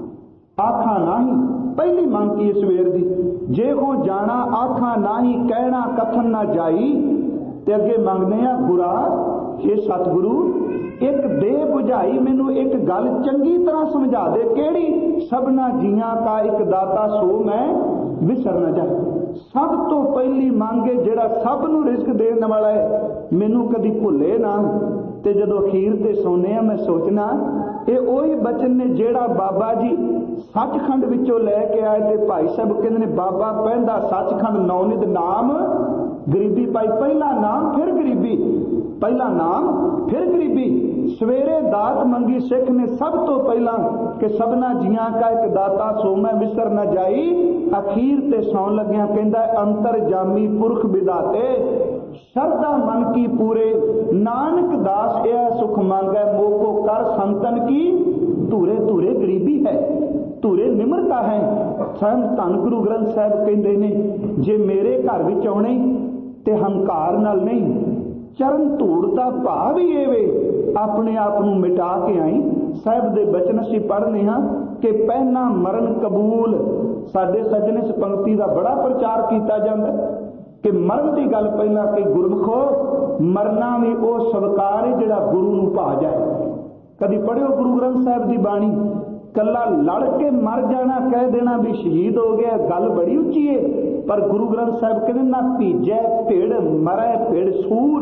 आखा नाही, पहली मंग की है सवेर दी, जे हो जाना आखा नाही कहना कथन ना जाई। ते अगे मंगने आ गुरा हे सतगुरु एक दे बुझाई, मैनू एक गल चंगी तरह समझा दे, केड़ी? सबना जियां का एक दाता सो मैं विसर न जाए। सब तो पहली मंगे जेड़ा सब नू रिस्क देने वाला है, मैनू कदी भुले ना। ते जदों अखीर ते सोने मैं सोचना ये ओही बचन ने जेड़ा बाबा जी सचखंड विचों लैके आए ते भाई साहब कहंदे ने बाबा पहंदा सचखंड नौनित नाम गरीबी पाई, पहला नाम फिर गरीबी, पहला नाम फिर गरीबी। सवेरे दात मंगी सिख ने सब तो पहला कि सबना जियां का एक दाता सो मैं विसर न जाई। अखीर ते सौन लग्या कहंदा अंतर जामी पुरख विधाते, श्रद्धा मन की पूरे नानक दास यह सुख मांगे, मोको कर संतन की धूरे धूरे गरीबी है, धूरे निमरता है। संत धन गुरु ग्रंथ साहिब कहते ने जे मेरे घर विच आउणे ते हंकार नाल नहीं, चरण धूड़ दा भाव ही ये वे अपने आप नूं मिटा के आई। साहिब दे बचन असीं पढ़ने हां कि पहना मरण कबूल। साडे सज्जन इस पंक्ति का बड़ा प्रचार किया जाता कि मरण की गल पहला कि गुरमुखो मरना भी वो स्वीकार है जिहड़ा गुरु नूं भा जाए। कदी पढ़ियो गुरु ग्रंथ साहिब की बाणी, कला लड़ के मर जाना कह देना भी शहीद हो गया गल बड़ी उच्ची है। पर गुरु ग्रंथ साहब कहते ना भीजे भेड़ मरे भेड़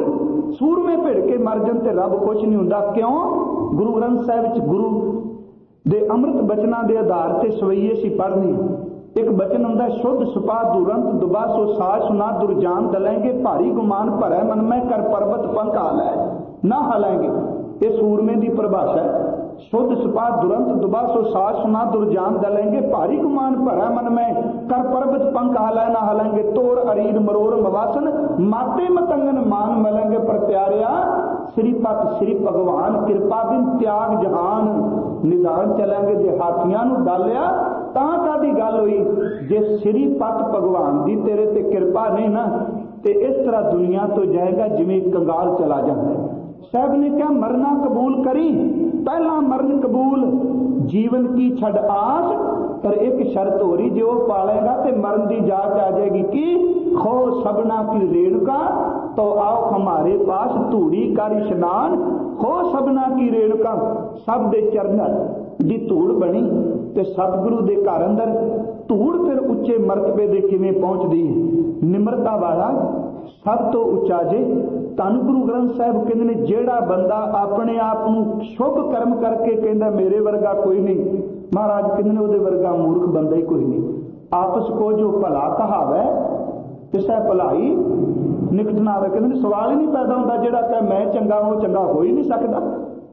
सूर में भिड़ के मर जान ते रब कुछ नहीं हुंदा। क्यों? गुरु ग्रंथ साहब गुरु दे अमृत बचना के आधार से सवैये सी पढ़ने। एक बचन हुंदा शुद्ध सुपा दुरंत दुबा सो साज सुना दुरजान दलेंगे भारी गुमान भरै मन में कर पर्वत पंख हालै ना हालेंगे। ये सूरमे की परिभाषा है। शुद्ध सुपा दुरंत दुबा सो साज सुना दुरजान दलेंगे भारी गुमान भरै मन में कर पर्वत पंख हालै ना हालेंगे। तोर अरीर मरोर मवासन माते मतंगन मान मिलेंगे। पर प्यारिया श्रीपत श्री भगवान कृपा बिन त्याग जहान निदान चलेंगे। जे हाथियां नूं डालिया तां कादी गल होई जे श्रीपत भगवान दी तेरे ते कृपा नहीं ना ते इस तरह दुनिया तो जाएगा जिवें कंगाल चला जाता है। साहब ने क्या मरना कबूल करी, पहला मरण कबूल जीवन की छड़ आस। पर एक शर्त हो रही जो पालेगा तो मरण की जांच आ जाएगी कि खो सबना की रेणुका तो आओ हमारे पास धूड़ी कर स्नान। हो सबना की रेणुका सब दे चरणा दी धूड़ बनी ते सतगुरु दे घर अंदर धूड़ फिर उच्चे मरतबे दे किवें पहुंचदी है। निमरता वाला सब तो उच्चा जे धन गुरु ग्रंथ साहब कहते ने जेड़ा बंदा अपने आप को शुभ कर्म करके कहता मेरे वर्गा कोई नहीं, महाराज कहते ने उहदे वर्गा मूर्ख बंदा ही कोई नहीं। आपस को जो भला कहावे तिसै भलाई निकट ना आवे। कहते सवाल ही नहीं पैदा होता जेड़ा कहे मैं चंगा वो चंगा हो ही नहीं सकता।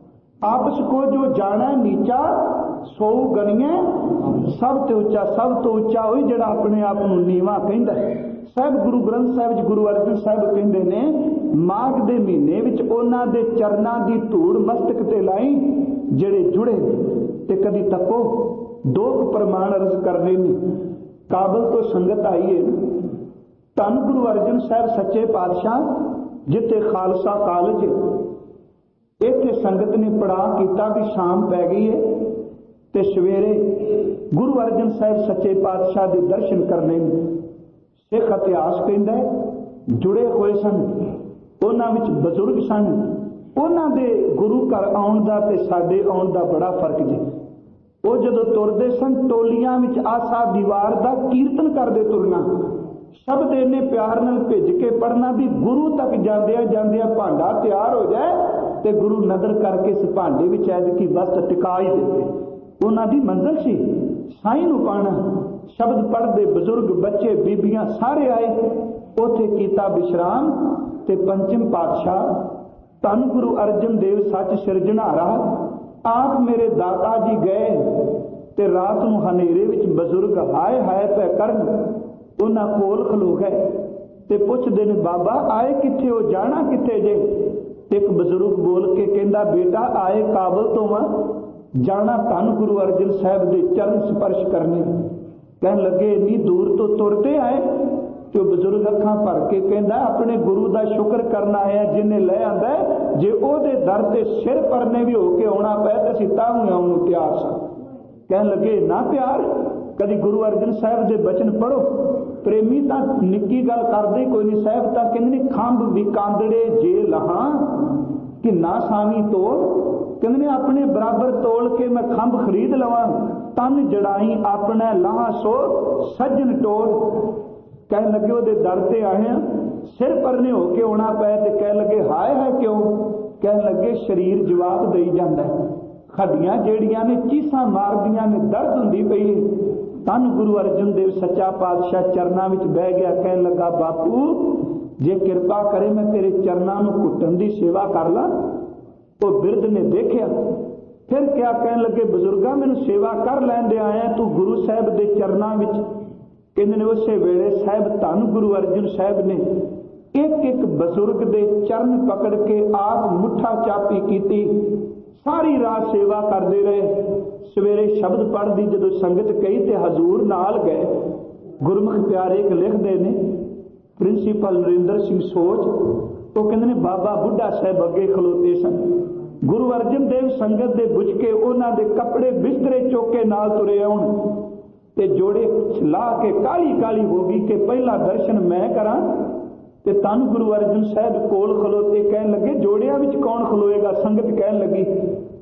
आपस को जो जाना नीचा सो गणिए सब तो उच्चा वही जेड़ा अपने आप को नीवा कहता है। साहब गुरु ग्रंथ साहब गुरु अर्जन साहब कहते ने माघ के महीने विच उन्हां दे चरनां दी धूड़ मस्तक ते लाई जेड़े जुड़े ते कदी तको दोख प्रमाण अर्ज करने ने। काबल तो संगत आई है। धन गुरु अर्जन साहब सच्चे पातशाह जिथे खालसा कॉलेज इत्थे संगत ने पड़ा किया भी शाम पै गई है ते सवेरे गुरु अर्जन साहब सच्चे पातशाह के दर्शन करने। सिख इतिहास कहता है जुड़े हुए सन, उन्हां विच बजुर्ग सन, उन्हां दे गुरु घर आउण दा ते साडे आउण दा बड़ा फर्क जी। वो जदों तुरदे सन टोलियां विच आसा दीवार दा कीर्तन करदे तुरना, शब्द इन्ने प्यार नाल भेज के पढ़ना भी गुरु तक जांदिया जांदिया भांडा तैयार हो जाए ते गुरु नदर करके इस भांडे विच ऐदकी वस्त टिका ही देते। उन्हां दी मंजिल सी साईं नूं पाना। शब्द पढ़ते बजुर्ग बच्चे बीबियां सारे आए उथे कीता विश्राम ते पंचम पातशाह धन गुरु अर्जन देव सच सिरजणारा आप मेरे दाता जी गए ते रात नूं हनेरे विच बजुर्ग हाय हाय पै करन। उन्हां कोल खलो गए ते पुछदे ने बाबा आए किथे हो जाना किथे जे। एक बजुर्ग बोल के कहंदा बेटा आए काबल तो वां जाना धन गुरु अर्जन साहब दे चरण स्पर्श करने। कहन लगे इन्नी दूर तो तुरते आए तो बजुर्ग अखां भर के कहंदा अपने गुरु का शुक्र करना आया जिन्हें लै आंदा जे ओहदे दर ते सिर परने भी होके आउणा पै ते असीं तां भी आउण नूं तैयार सां। कहन लगे ना प्यार कदी गुरु अर्जन साहब दे बचन पढ़ो। प्रेमी तां निक्की गल करदे कोई नहीं। साहब तां कहंदे ने खंभ भी कांदड़े जे लहां कि ना सावी तोड़। कहंदे ने अपने बराबर तोल के मैं खंभ खरीद लवां तन जड़ाई अपना लाह सो सज्जन टोल। कह लगे वो दर से आए सिर परने होके आना पै ते कह लगे हाय है क्यों। कह लगे शरीर जवाब दई जाता है, हड्डियां जेड़ियां ने चीसा मारदियां ने दर्द हुंदी पई है। धन गुरु अर्जन देव सच्चा पातशाह चरनां विच बह गया। कह लगा बापू जे कृपा करे मैं तेरे चरनां नूं घुटन दी सेवा कर ला। तो बिरध ने देखिया फिर क्या कहन लगे बजुर्गा मैनू सेवा कर लैंदे आया तू गुरु साहब के चरनां विच। कहंदे ने उसे वेले साहब धन गुरु अर्जन साहब ने एक एक बजुर्ग के चरण पकड़ के आप मुठा चापी की सारी रात सेवा करते रहे। सवेरे शब्द पढ़ती जदों संगत कही तो हजूर नाल गए। गुरमुख प्यारे एक लिखते ने प्रिंसीपल नरेंद्र सिंह सोच तो कहते ने बाबा बुढ़ा साहब अगे खलोते सन। गुरु अर्जन देव संगत दे बुझ के उन्हां दे कपड़े बिस्तरे चौके नाल तुरे आउण ते जोड़े ला के काली काली हो गई कि पहला दर्शन मैं करां। ते धन गुरु अर्जन साहब कोल खलोते कहन लगे जोड़ियां विच कौन खलोएगा। संगत कहन लगी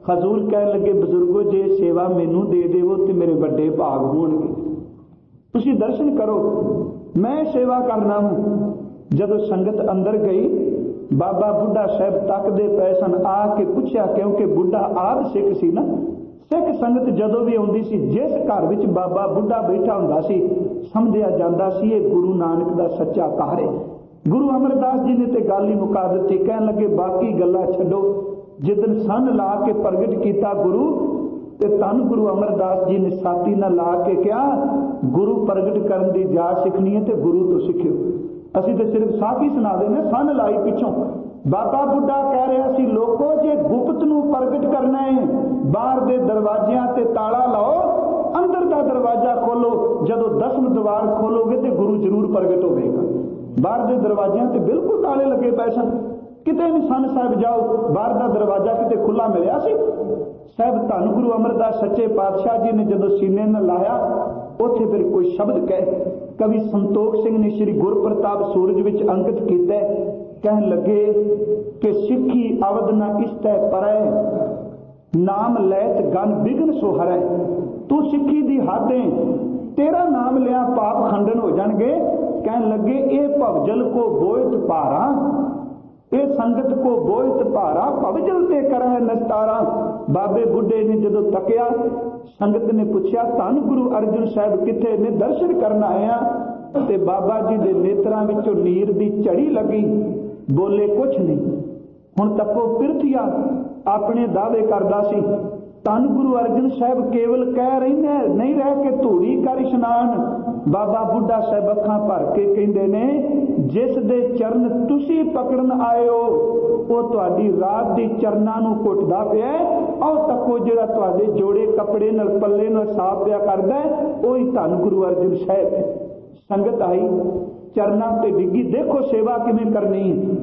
हजूर कह लगे बजुर्गो जे सेवा मैनू दे देवो तो मेरे बड़े भाग होणगे, तुसी दर्शन करो, मैं सेवा करना हूं। जदों संगत अंदर गई बाबा बुढ़ा साहब तकदे पए सन, आके पुछया, क्योंकि बुढ़ा आद सिख सी ना, सिख संगत जदों भी आउंदी सी, जिस घर विच बाबा बुढ़ा बैठा हुंदा सी समझिया जांदा सी ये गुरु नानक दा सच्चा घर है। गुरु अमरदास जी ने ते गल ही मुका दित्ती, कहण लगे बाकी गल्लां छड्डो, जिदन सन ला के प्रगट किया गुरु ते धन गुरु अमरदास जी ने साथी ना ला के क्या गुरु प्रगट करन दी जाच सिखनी है तो गुरु तो सिखियो। असीं तो सिर्फ साथी सुना देने, सन लाई पिछों। बाबा बुढ़ा कह रहा सी लोगों जे गुप्त नूं प्रगट करना है बाहर दे दरवाजियां ते ताला लाओ, अंदर दा दरवाजा खोलो, जदों 10वें द्वार खोलोगे तो गुरु जरूर प्रगट होवेगा। बाहर दे दरवाजियां ते बिल्कुल ताले लगे पए सन, किते नहीं सन साहब जाओ, बाहर का दरवाजा किते खुला मिलिया सी। साहब धन गुरु अमरदास सच्चे पातशाह जी ने जदों सीने न लाया, उत्थे फिर कोई शब्द कहे, कवि संतोख सिंह ने श्री गुरप्रताप सूरज विच अंकित किया, कहन लगे कि सिक्खी अवध न इस्तै परै, नाम लैत गन बिघन सो हरै। तू सिक्खी दी हाथे, तेरा नाम लिया पाप खंडन हो जाएंगे। कहन लगे ये भवजल को बोयत पारा, ये संगत को बोयत भारा, भवजल ते करा है नस्तारा। बाबे बुढ़े ने जदों तकिया, संगत ने पूछया धन गुरु अर्जन साहब किथे ने, दर्शन करना आया। ते बाबा जी दे नेत्रां विचों नीर दी झड़ी लगी, बोले कुछ नहीं। हुण तपो पिरथिया अपने दावे करदा सी, धन गुरु अर्जन साहब केवल कह रही नहीं रह के धूड़ी कर इशनान। बाबा बुढ़ा साहब अखां भर के कहंदे ने जिस दे चरण तुसी पकड़न आए हो वो तुहाडी रात दी चरनां नूं घुटदा पिया, आओ तको जिहड़ा तुहाडे जोड़े कपड़े नाल पल्ले नाल साफ पिया करदा ओही धन गुरु अर्जन साहब है। संगत आई चरनां ते डिग्गी, देखो सेवा किवें करनी है।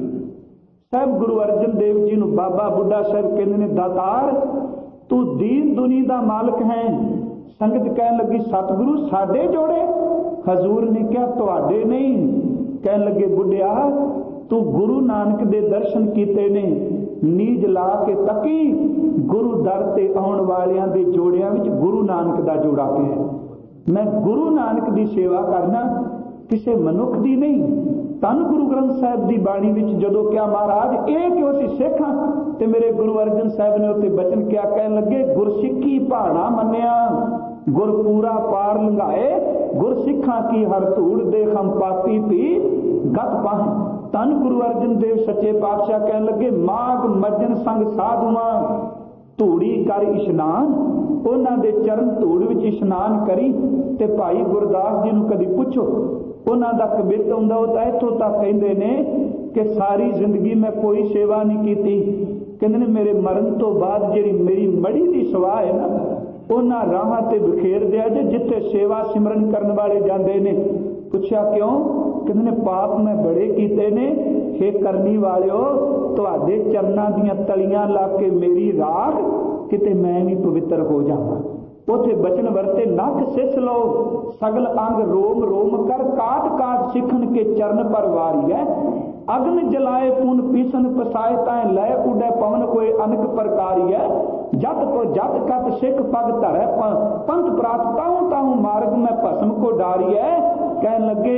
साहब गुरु अर्जन देव जी नूं बाबा बुढ़ा साहब कहंदे ने दातार तू दीन दुनी दा मालिक है। संगत कहन लगी सतगुरु साडे जोड़े, हजूर ने क्या तुहाडे नहीं। कहन लगे बुढ़िया तू गुरु नानक दे दर्शन कीते ने, नीज ला के तकी गुरु दर ते आउण वालियां दे जोड़ियां विच गुरु नानक दा जोड़ा पिया। मैं गुरु नानक दी सेवा करना, किसी मनुख दी नहीं। धन गुरु ग्रंथ साहिब की बाणी विच जदों क्या महाराज ये क्यों सी सिख हां, ते मेरे गुरु अर्जन साहब ने उत्ते बचन क्या कहन लगे, गुरसिक्खी भाड़ा मन्निया गुर पूरा पार लंघाए, गुरसिखा की हर धूड़ दे हम पापी पी गत पाए। धन गुरु अर्जन देव सच्चे पातशाह कहन लगे माघ मज्जन संग साधुआ धूड़ी कर इशनान, उन्हां दे चरण धूड़ विच इशनान करी। ते भाई गुरदास जी नूं कदी पुछो उन्हां दा कबित हुंदा, वो तां इत्थों तक कहिंदे ने कि सारी जिंदगी मैं कोई सेवा नहीं की। कहंदे ने मेरे मरण तो बाद जिहड़ी मेरी मड़ी दी सवाह है ना, उन्हां राहां ते बखेर दिया जे जिथे सेवा सिमरन करन वाले जांदे ने। पुछया क्यों? कहंदे ने पाप मैं बड़े कीते ने, हे करनी वालिओ तुहाडे चरनां दीयां तलियां ला के मेरी राख किते मैं भी पवित्र हो जावां। उथे बचन वरते नख सिस लो सगल अंग रोम रोम कर, काट काट सिखन के चरण पर वारी है। अग्न जलाए पुन पीसन पसाए ताए लय उडे पवन कोई अनक प्रकारी है। जत को जत कत सिख पग धरै पंथ प्रात ताहू ताहू मार्ग में भस्म को डारी है। कहन लगे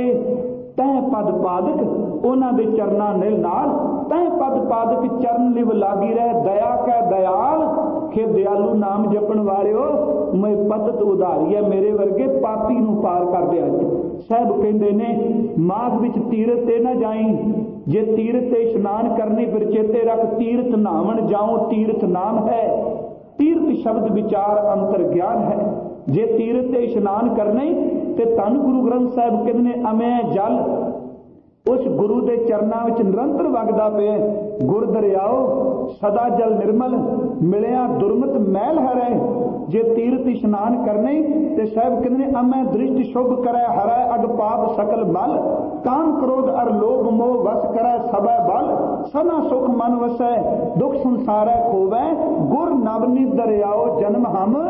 तह पद पादक उन्हां दे चरनां नाल, तह पद पादक चरण लिव लागी रह, दया कै दयाल खे दयालु नाम जपण वालिओ मैं पदत उधारी है, मेरे वर्गे पापी नूं पार कर दे। साहब कहंदे ने माघ विच तीरथ ते ना जाई, जे तीरथ ते इशनान करनी फिर चेते रख तीर्थ नहावन जाऊं तीर्थ नाम है। तीर्थ शब्द विचार अंतर ज्ञान है। जे तीर्थ ते इशनान करने ते धन गुरु ग्रंथ साहिब कहंदे ने अमै जल उस गुरु के चरणों में निरंतर वगदा पे, गुर दरियाओ सदा जल निर्मल मिलिया दुर्मत मैल हरै। जे तीर्थ इशनान करने ते साहब कहते हैं अमै दृष्टि शुभ करे हरै अग पाप सकल मल, काम क्रोध अर लोभ मोह वस करे सबै बल, सदा सुख मन वसै दुख संसारै खोवै, गुर नवनीत दरियाओ जन्म हम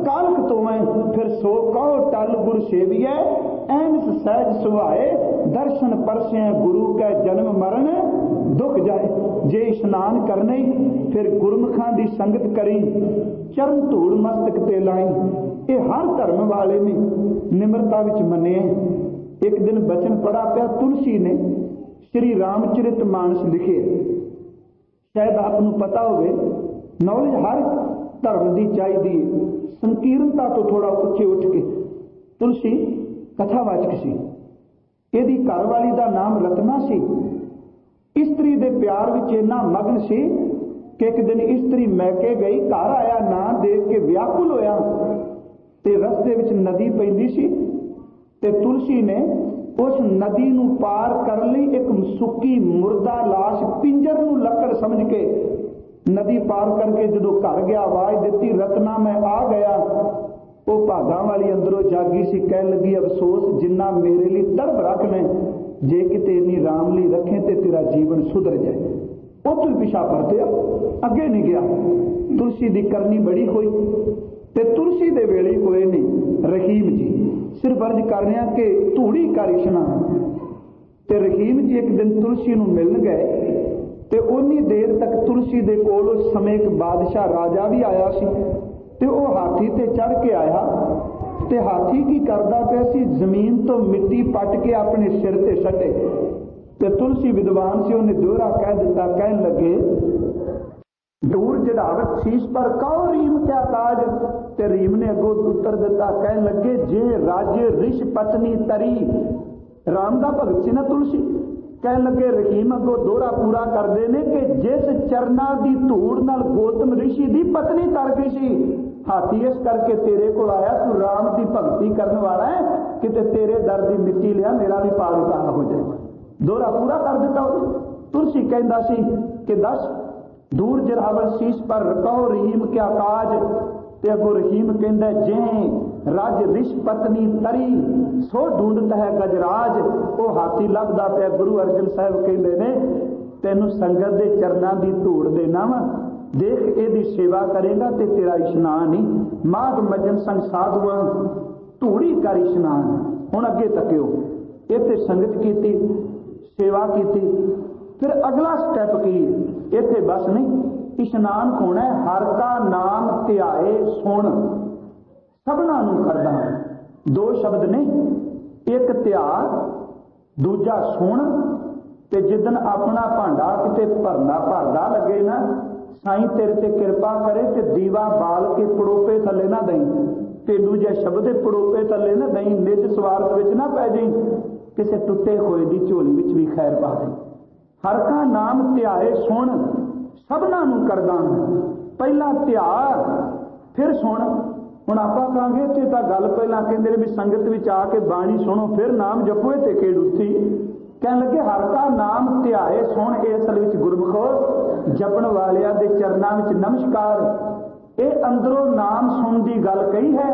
कालख तोवै फिर सो कहो टल गुर सेवियै ऐनस सहज सुभाए दर्शन परसे गुरु कै जन्म मरण दुख जाए। जे इशनान करने फिर गुरमुखां दी संगत करी चरण धूड़ मस्तक ते लाई। ये हर धर्म वाले ने निमरता विच मने। एक दिन बचन पढ़ा पिया तुलसी ने श्री रामचरित मानस लिखे। शायद आपनू पता होवे नॉलेज हर धर्म की चाहिए। संकीर्णता तो थोड़ा उच्चे उठ के तुलसी कथावाचक सी। ਇਹਦੀ घरवाली का नाम रत्ना सी। इस्त्री दे प्यार विच इन्ना मगन सी कि एक दिन इस्त्री मैके गई, घर आया ना देख के व्याकुल होया ते रस्ते विच नदी पैंदी सी ते तुलसी ने उस नदी नू पार कर लई एक सुक्की मुर्दा लाश पिंजर नू लकड़ समझ के नदी पार करके जदों घर गया आवाज दी रत्ना मैं आ गया। वो भागां वाली अंदरों जागी सी, कह लगी अफसोस जिन्ना मेरे लिए तड़प रखना जे किते इन्नी रामली रखे ते तेरा जीवन सुधर जाए। वो तू पिछा परतिया अगे नहीं गया। तुलसी की करनी बड़ी हुई ते तुलसी दे वेले होए ने रहीम जी सिर्फ अर्ज कर रहे हैं कि धूड़ी कर इशनान ते रहीम जी एक दिन तुलसी नूं मिलन गए ते उन्नी देर तक तुलसी दे कोल उस समय एक बादशाह राजा भी आया सी ते वो हाथी ते चढ़ के आया ते हाथी की करदा पिया सी जमीन तो मिट्टी पट के अपने सिर ते सटे ते तुलसी विद्वान से उन्हें दोहरा कह दिता। कहन लगे दूर जड़ावत शीश पर कहो रीम क्या काज ते रीम ने अगो उत्तर दिता। कहन लगे जे राज्य ऋष पत्नी तरी राम दा भगत सी ना तुलसी। कहन लगे रहीम अगो दोहरा पूरा करते हैं कि जिस चरना की धूड़ नाल गौतम ऋषि की पत्नी तर गई सी हाथी इस करके तेरे को आया तू राम की भगती करने वाला है किते तेरे दर की मिट्टी लिया मेरा भी पाल उतार हो जाए। दोहरा पूरा कर दिता। तुलसी कहता सी कि दस दूर जरावर शीश पर कहो रहीम क्या काज ते अगो रहीम कहता जे राज ऋष पत्नी तरी सो ढूंढता है गजराज। वो हाथी लभदा पिया। गुरु अर्जन साहब कहते ने तेनू संगत के चरणों की धूड़ देना वा देख एदी सेवा करेगा ते तेरा इशनान ही माघ मजन संग साधुआ धूड़ी कर इशनान। हुण अगे तकियो इत्थे संगत की सेवा की फिर अगला स्टैप की इत्थे बस नहीं इशनान होना है हर का नाम ध्याए सुन सबना नूं करदा। दो शब्द ने एक ध्यान दूजा सुन ते जिदन अपना भांडा किते भरना भरदा लगे ना साईं तेरे ते कृपा करे ते दीवा बाल के पड़ोपे थले ना दई ते दूजे शब्द पड़ोपे थले ना दई निज स्वार्थ विच ना पै जाई किसे टुटे होए दी झोली विच भी खैर पा दई। हर का नाम ध्याए सुन सबना नूं करदा। पहला ध्यान फिर सुन। हुण आपां कहांगे इत्थे तां गल पहिलां कहंदे ने भी संगत विच आके बाणी सुनो फिर नाम जपो ते केड़ उत्थी। कहण लगे हर का नाम ध्याए सुन ये असल विच गुरमुखो जपण वालियां दे चरनां विच नमस्कार। ये अंदरों नाम सुन दी गल कही है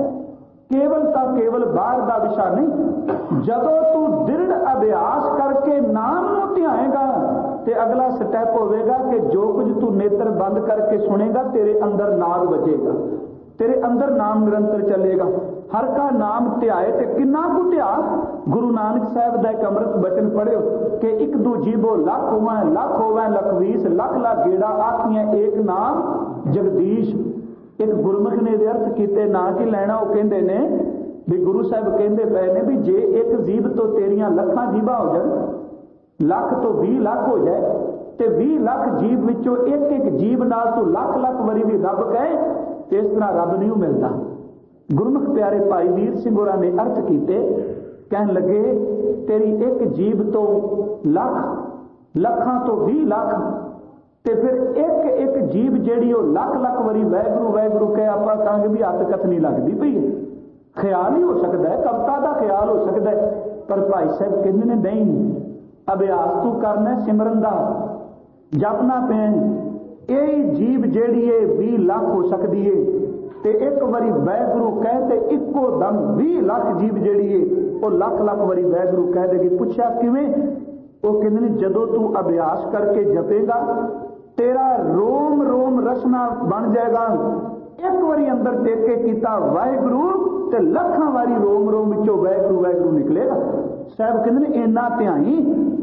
केवल तां केवल बाहर दा विषय नहीं। जदों तू दृढ़ अभ्यास करके नाम नूं ध्याएगा ते अगला स्टैप होवेगा कि जो कुछ तू नेत्र बंद करके सुनेगा तेरे अंदर नाद बजेगा तेरे अंदर नाम निरंतर चलेगा। हर का नाम ध्याए ते किन्ना कु ध्या। गुरु नानक साहब दा एक अमृत बचन पढ़ियो कि एक दू जीवो लख होवे लखवीस लख लाख गेड़ा आखियां एक नाम जगदीश। एक गुरमुख ने इहदे अर्थ कीते ना कि लैना वो कहंदे ने भी गुरु साहब कहंदे पए ने भी जे एक जीव तो तेरियां लखां जीवां हो जाण लख तो 20 लाख हो जाए ते 20 लाख जीव विचों एक एक जीव नाल तू लख लख वरी भी रब कहे ते इस तरह रब नहीं मिलता। गुरमुख प्यारे भाई वीर सिंह होरां ने अर्थ कीते कहन लगे तेरी एक जीव तो लख लखां तो 20 लाख ते फिर एक एक जीव जेड़ी वो लख लख वरी वैगुरु वैगुरु कहे आपां कहांगे भी हत्थ कथनी लगदी पई है। ख्याल ही हो सकता है कविता का ख्याल हो सकता है पर भाई साहब कहंदे ने नहीं अभ्यास तू करना सिमरन दा जपना पैन यही जीव जेड़ी है 20 लाख हो सकती है ते एक बारी वैगुरु कहते इको दम 20 लाख जीव जेड़ी है वो लख लख बारी वैगुरु कह देगी। पूछा किवें वो कहते हैं जदों तू अभ्यास करके जपेगा तेरा रोम रोम रसना बन जाएगा एक बारी अंदर टेक के कीता वाहिगुरू ते लखां वारी रोम रोम विचों वाहिगुरू वाहिगुरू निकलेगा। साहब कहते हैं इन्ना ध्याई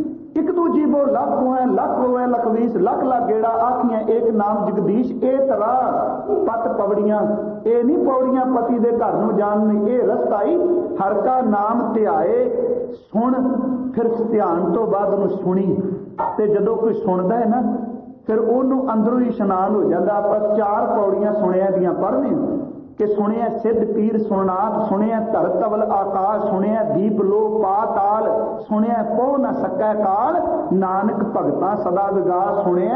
एक दू जीवो लख होए लख होए लख 20 लख लख गेड़ा आखियां एक नाम जगदीश ए तरा पत पवड़ियां ए नहीं पौड़ियां पति दे घर नूं जान नहीं ए रस्ता ही हर का नाम ध्याए सुन। फिर ध्यान तो बाद उन्होंने सुनी ते जदों कोई सुनदा है ना फिर उन्होंने अंदरों ही इशनान हो जाता। आप 4 पौड़ियां सुनिया दियां पढ़ने कि सुनिया सिद्ध पीर सुनाथ सुनिया धर तवल आकाश सुनिया दीप लो पाताल सुनिया पो न सकै काल नानक भगतां सदा विगास सुनिया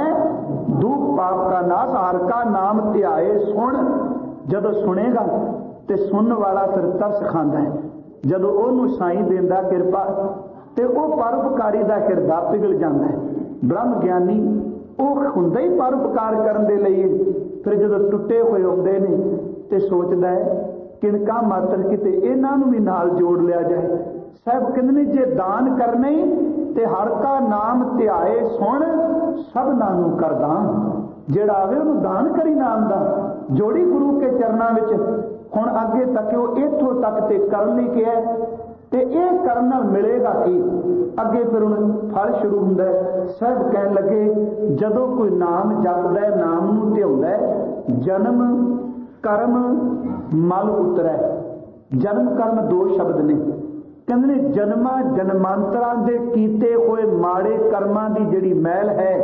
दुख पाप का नाश हर का नाम ध्याए सुन। जदों सुनेगा ते सुनने वाला फिर तरस खांदा है। जदों ओनू साई देंदा किरपा ते ओ परोपकारी दा हिरदा पिघल जाता है। ब्रह्म ज्ञानी ਉਹ ਹੁੰਦਾ ਹੀ ਪਰਉਪਕਾਰ ਕਰਨ ਦੇ ਲਈ। ਫਿਰ ਜਦੋਂ ਟੁੱਟੇ ਹੋਏ ਆਉਂਦੇ ਨੇ ਤੇ ਸੋਚਦਾ ਹੈ ਕਿਣਕਾ ਮਾਤਰ ਕਿਤੇ ਇਹਨਾਂ ਨੂੰ ਵੀ ਨਾਲ ਜੋੜ ਲਿਆ ਜਾਏ। ਸਾਹਿਬ ਕਹਿੰਦੇ ਨੇ ਜੇ ਦਾਨ ਕਰਨੇ ਤੇ ਹਰ ਕਾ ਨਾਮ ਧਿਆਏ ਸੁਣ ਸਭਨਾਂ ਨੂੰ ਕਰਦਾ। ਜਿਹੜਾ ਆਵੇ ਉਹਨੂੰ ਦਾਨ ਕਰੀ ਨਾਮ ਦਾ ਜੋੜੀ ਗੁਰੂ ਕੇ ਚਰਨਾਂ ਵਿੱਚ। ਹੁਣ ਅੱਗੇ ਤੱਕ ਉਹ ਇੱਥੋਂ ਤੱਕ ਤੇ ਕਰਨ ਲਈ ਕਿਹਾ ਤੇ ਇਹ ਕਰਨ ਨਾਲ ਮਿਲੇਗਾ ਕੀ ਅੱਗੇ ਫਿਰ ਹੁਣ ਫਲ ਸ਼ੁਰੂ ਹੁੰਦਾ ਹੈ। ਸਾਹਿਬ ਕਹਿਣ ਲੱਗੇ ਜਦੋਂ ਕੋਈ ਨਾਮ ਜਪਦਾ ਨਾਮ ਨੂੰ ਧਿਆਉਂਦਾ ਜਨਮ ਕਰਮ ਮਲ ਉਤਰੈ। ਜਨਮ ਕਰਮ 2 ਸ਼ਬਦ ਨੇ। ਕਹਿੰਦੇ ਨੇ ਜਨਮਾਂ ਜਨਮਾਂਤਰਾਂ ਦੇ ਕੀਤੇ ਹੋਏ ਮਾੜੇ ਕਰਮਾਂ ਦੀ ਜਿਹੜੀ ਮੈਲ ਹੈ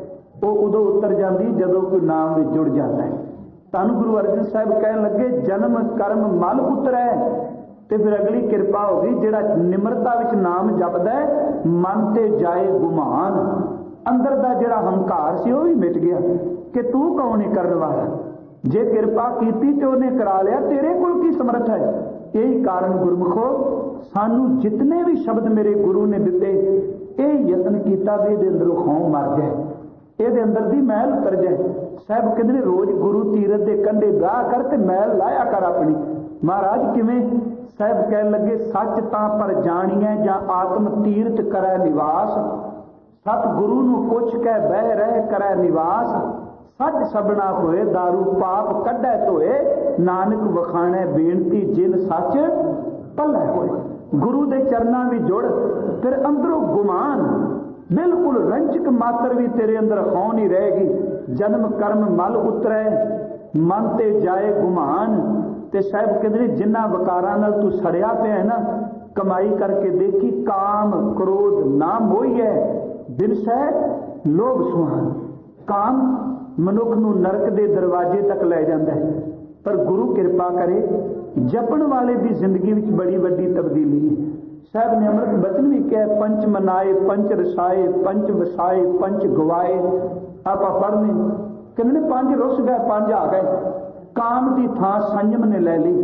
ਉਹ ਉਦੋਂ ਉਤਰ ਜਾਂਦੀ ਜਦੋਂ ਕੋਈ ਨਾਮ ਵਿੱਚ ਜੁੜ ਜਾਂਦਾ ਹੈ। ਧੰਨ ਗੁਰੂ ਅਰਜਨ ਸਾਹਿਬ ਕਹਿਣ ਲੱਗੇ ਜਨਮ ਕਰਮ ਮਲ ਉਤਰੈ। ਤੇ ਫਿਰ ਅਗਲੀ ਕਿਰਪਾ ਹੋ ਗਈ ਜਿਹੜਾ ਨਿਮਰਤਾ ਵਿੱਚ ਨਾਮ ਜਪਦਾ ਮਨ ਤੇ ਜਾਏ ਗੁਮਾਨ। ਅੰਦਰ ਦਾ ਜਿਹੜਾ ਹੰਕਾਰ ਸੀ ਉਹ ਵੀ ਮਿਟ ਗਿਆ ਕਿ ਤੂੰ ਕੌਣ ਹੈ ਕਰਨ ਵਾਲਾ। ਜੇ ਕਿਰਪਾ ਕੀਤੀ ਤੇ ਉਹਨੇ ਕਰਾ ਲਿਆ ਤੇਰੇ ਕੋਲ ਕੀ ਸਮਰੱਥ ਹੈ। ਇਹੀ ਕਾਰਨ ਗੁਰਮੁਖੋ ਸਾਨੂੰ ਜਿਤਨੇ ਵੀ ਸ਼ਬਦ ਮੇਰੇ ਗੁਰੂ ਨੇ ਦਿੱਤੇ ਇਹ ਯਤਨ ਕੀਤਾ ਵੀ ਇਹਦੇ ਅੰਦਰੋਂ ਖੌਂ ਮਰ ਜਾਏ ਇਹਦੇ ਅੰਦਰ ਦੀ ਮੈਲ ਉਤਰ ਜਾਏ। ਸਾਹਿਬ ਕਹਿੰਦੇ ਨੇ ਰੋਜ਼ ਗੁਰੂ ਤੀਰਥ ਦੇ ਕੰਢੇ ਗਾਹ ਕਰ ਤੇ ਮੈਲ ਲਾਇਆ ਕਰ ਆਪਣੀ। ਮਹਾਰਾਜ ਕਿਵੇਂ? ਸਾਹਿਬ ਕਹਿਣ ਲੱਗੇ ਸੱਚ ਤਾਂ ਪਰ ਜਾਣੀਐ ਜਾਂ ਆਤਮ ਤੀਰਥ ਕਰੈ ਨਿਵਾਸ। ਸਤ ਗੁਰੂ ਨੂੰ ਪੁੱਛ ਕੇ ਬਹਿ ਰਹਿ ਕਰੈ ਨਿਵਾਸ। ਸੱਚ ਸਭਨਾ ਹੋਏ ਦਾਰੂ ਪਾਪ ਕੱਢੈ ਧੋਏ ਨਾਨਕ ਵਖਾਣੈ ਬੇਨਤੀ ਜਿਨ ਸੱਚ ਭਲੇ ਹੋਏ। ਗੁਰੂ ਦੇ ਚਰਨਾਂ ਵੀ ਜੁੜ ਫਿਰ ਅੰਦਰੋਂ ਗੁਮਾਨ ਬਿਲਕੁਲ ਰੰਜਕ ਮਾਤਰ ਵੀ ਤੇਰੇ ਅੰਦਰ ਹੋ ਨਹੀਂ ਰਹੇਗੀ। ਜਨਮ ਕਰਮ ਮਲ ਉਤਰੈ ਮਨ ਤੇ ਜਾਏ ਗੁਮਾਨ। ਤੇ ਸਾਹਿਬ ਕਹਿੰਦੇ ਨੇ ਜਿਨ੍ਹਾਂ ਵਕਾਰਾਂ ਨਾਲ ਤੂੰ ਸੜਿਆ ਪਿਆ ਨਾ ਕਮਾਈ ਕਰਕੇ ਦੇਖੀ ਕਾਮ ਕ੍ਰੋਧ ਨਾ ਮੋਹੀਐ ਬਿਨਸੈ ਲੋਭ ਸੁਹਾਨ। ਕਾਮ ਮਨੁੱਖ ਨੂੰ ਨਰਕ ਦੇ ਦਰਵਾਜ਼ੇ ਤੱਕ ਲੈ ਜਾਂਦਾ ਹੈ ਪਰ ਗੁਰੂ ਕਿਰਪਾ ਕਰੇ ਜਪਣ ਵਾਲੇ ਦੀ ਜ਼ਿੰਦਗੀ ਵਿੱਚ ਬੜੀ ਵੱਡੀ ਤਬਦੀਲੀ ਹੈ। ਸਾਹਿਬ ਨੇ ਅੰਮ੍ਰਿਤ ਬਚਨ ਵੀ ਕਿਹਾ ਪੰਚ ਮਨਾਏ ਪੰਚ ਰਸਾਏ ਪੰਚ ਵਸਾਏ ਪੰਚ ਗਵਾਏ। ਆਪਾਂ ਪੜ੍ਹਨੇ ਕਹਿੰਦੇ ਨੇ 5 ਰੁੱਸ ਗਏ 5 ਆ ਗਏ। ਕਾਮ ਦੀ ਥਾਂ ਸੰਜਮ ਨੇ ਲੈ ਲਈ।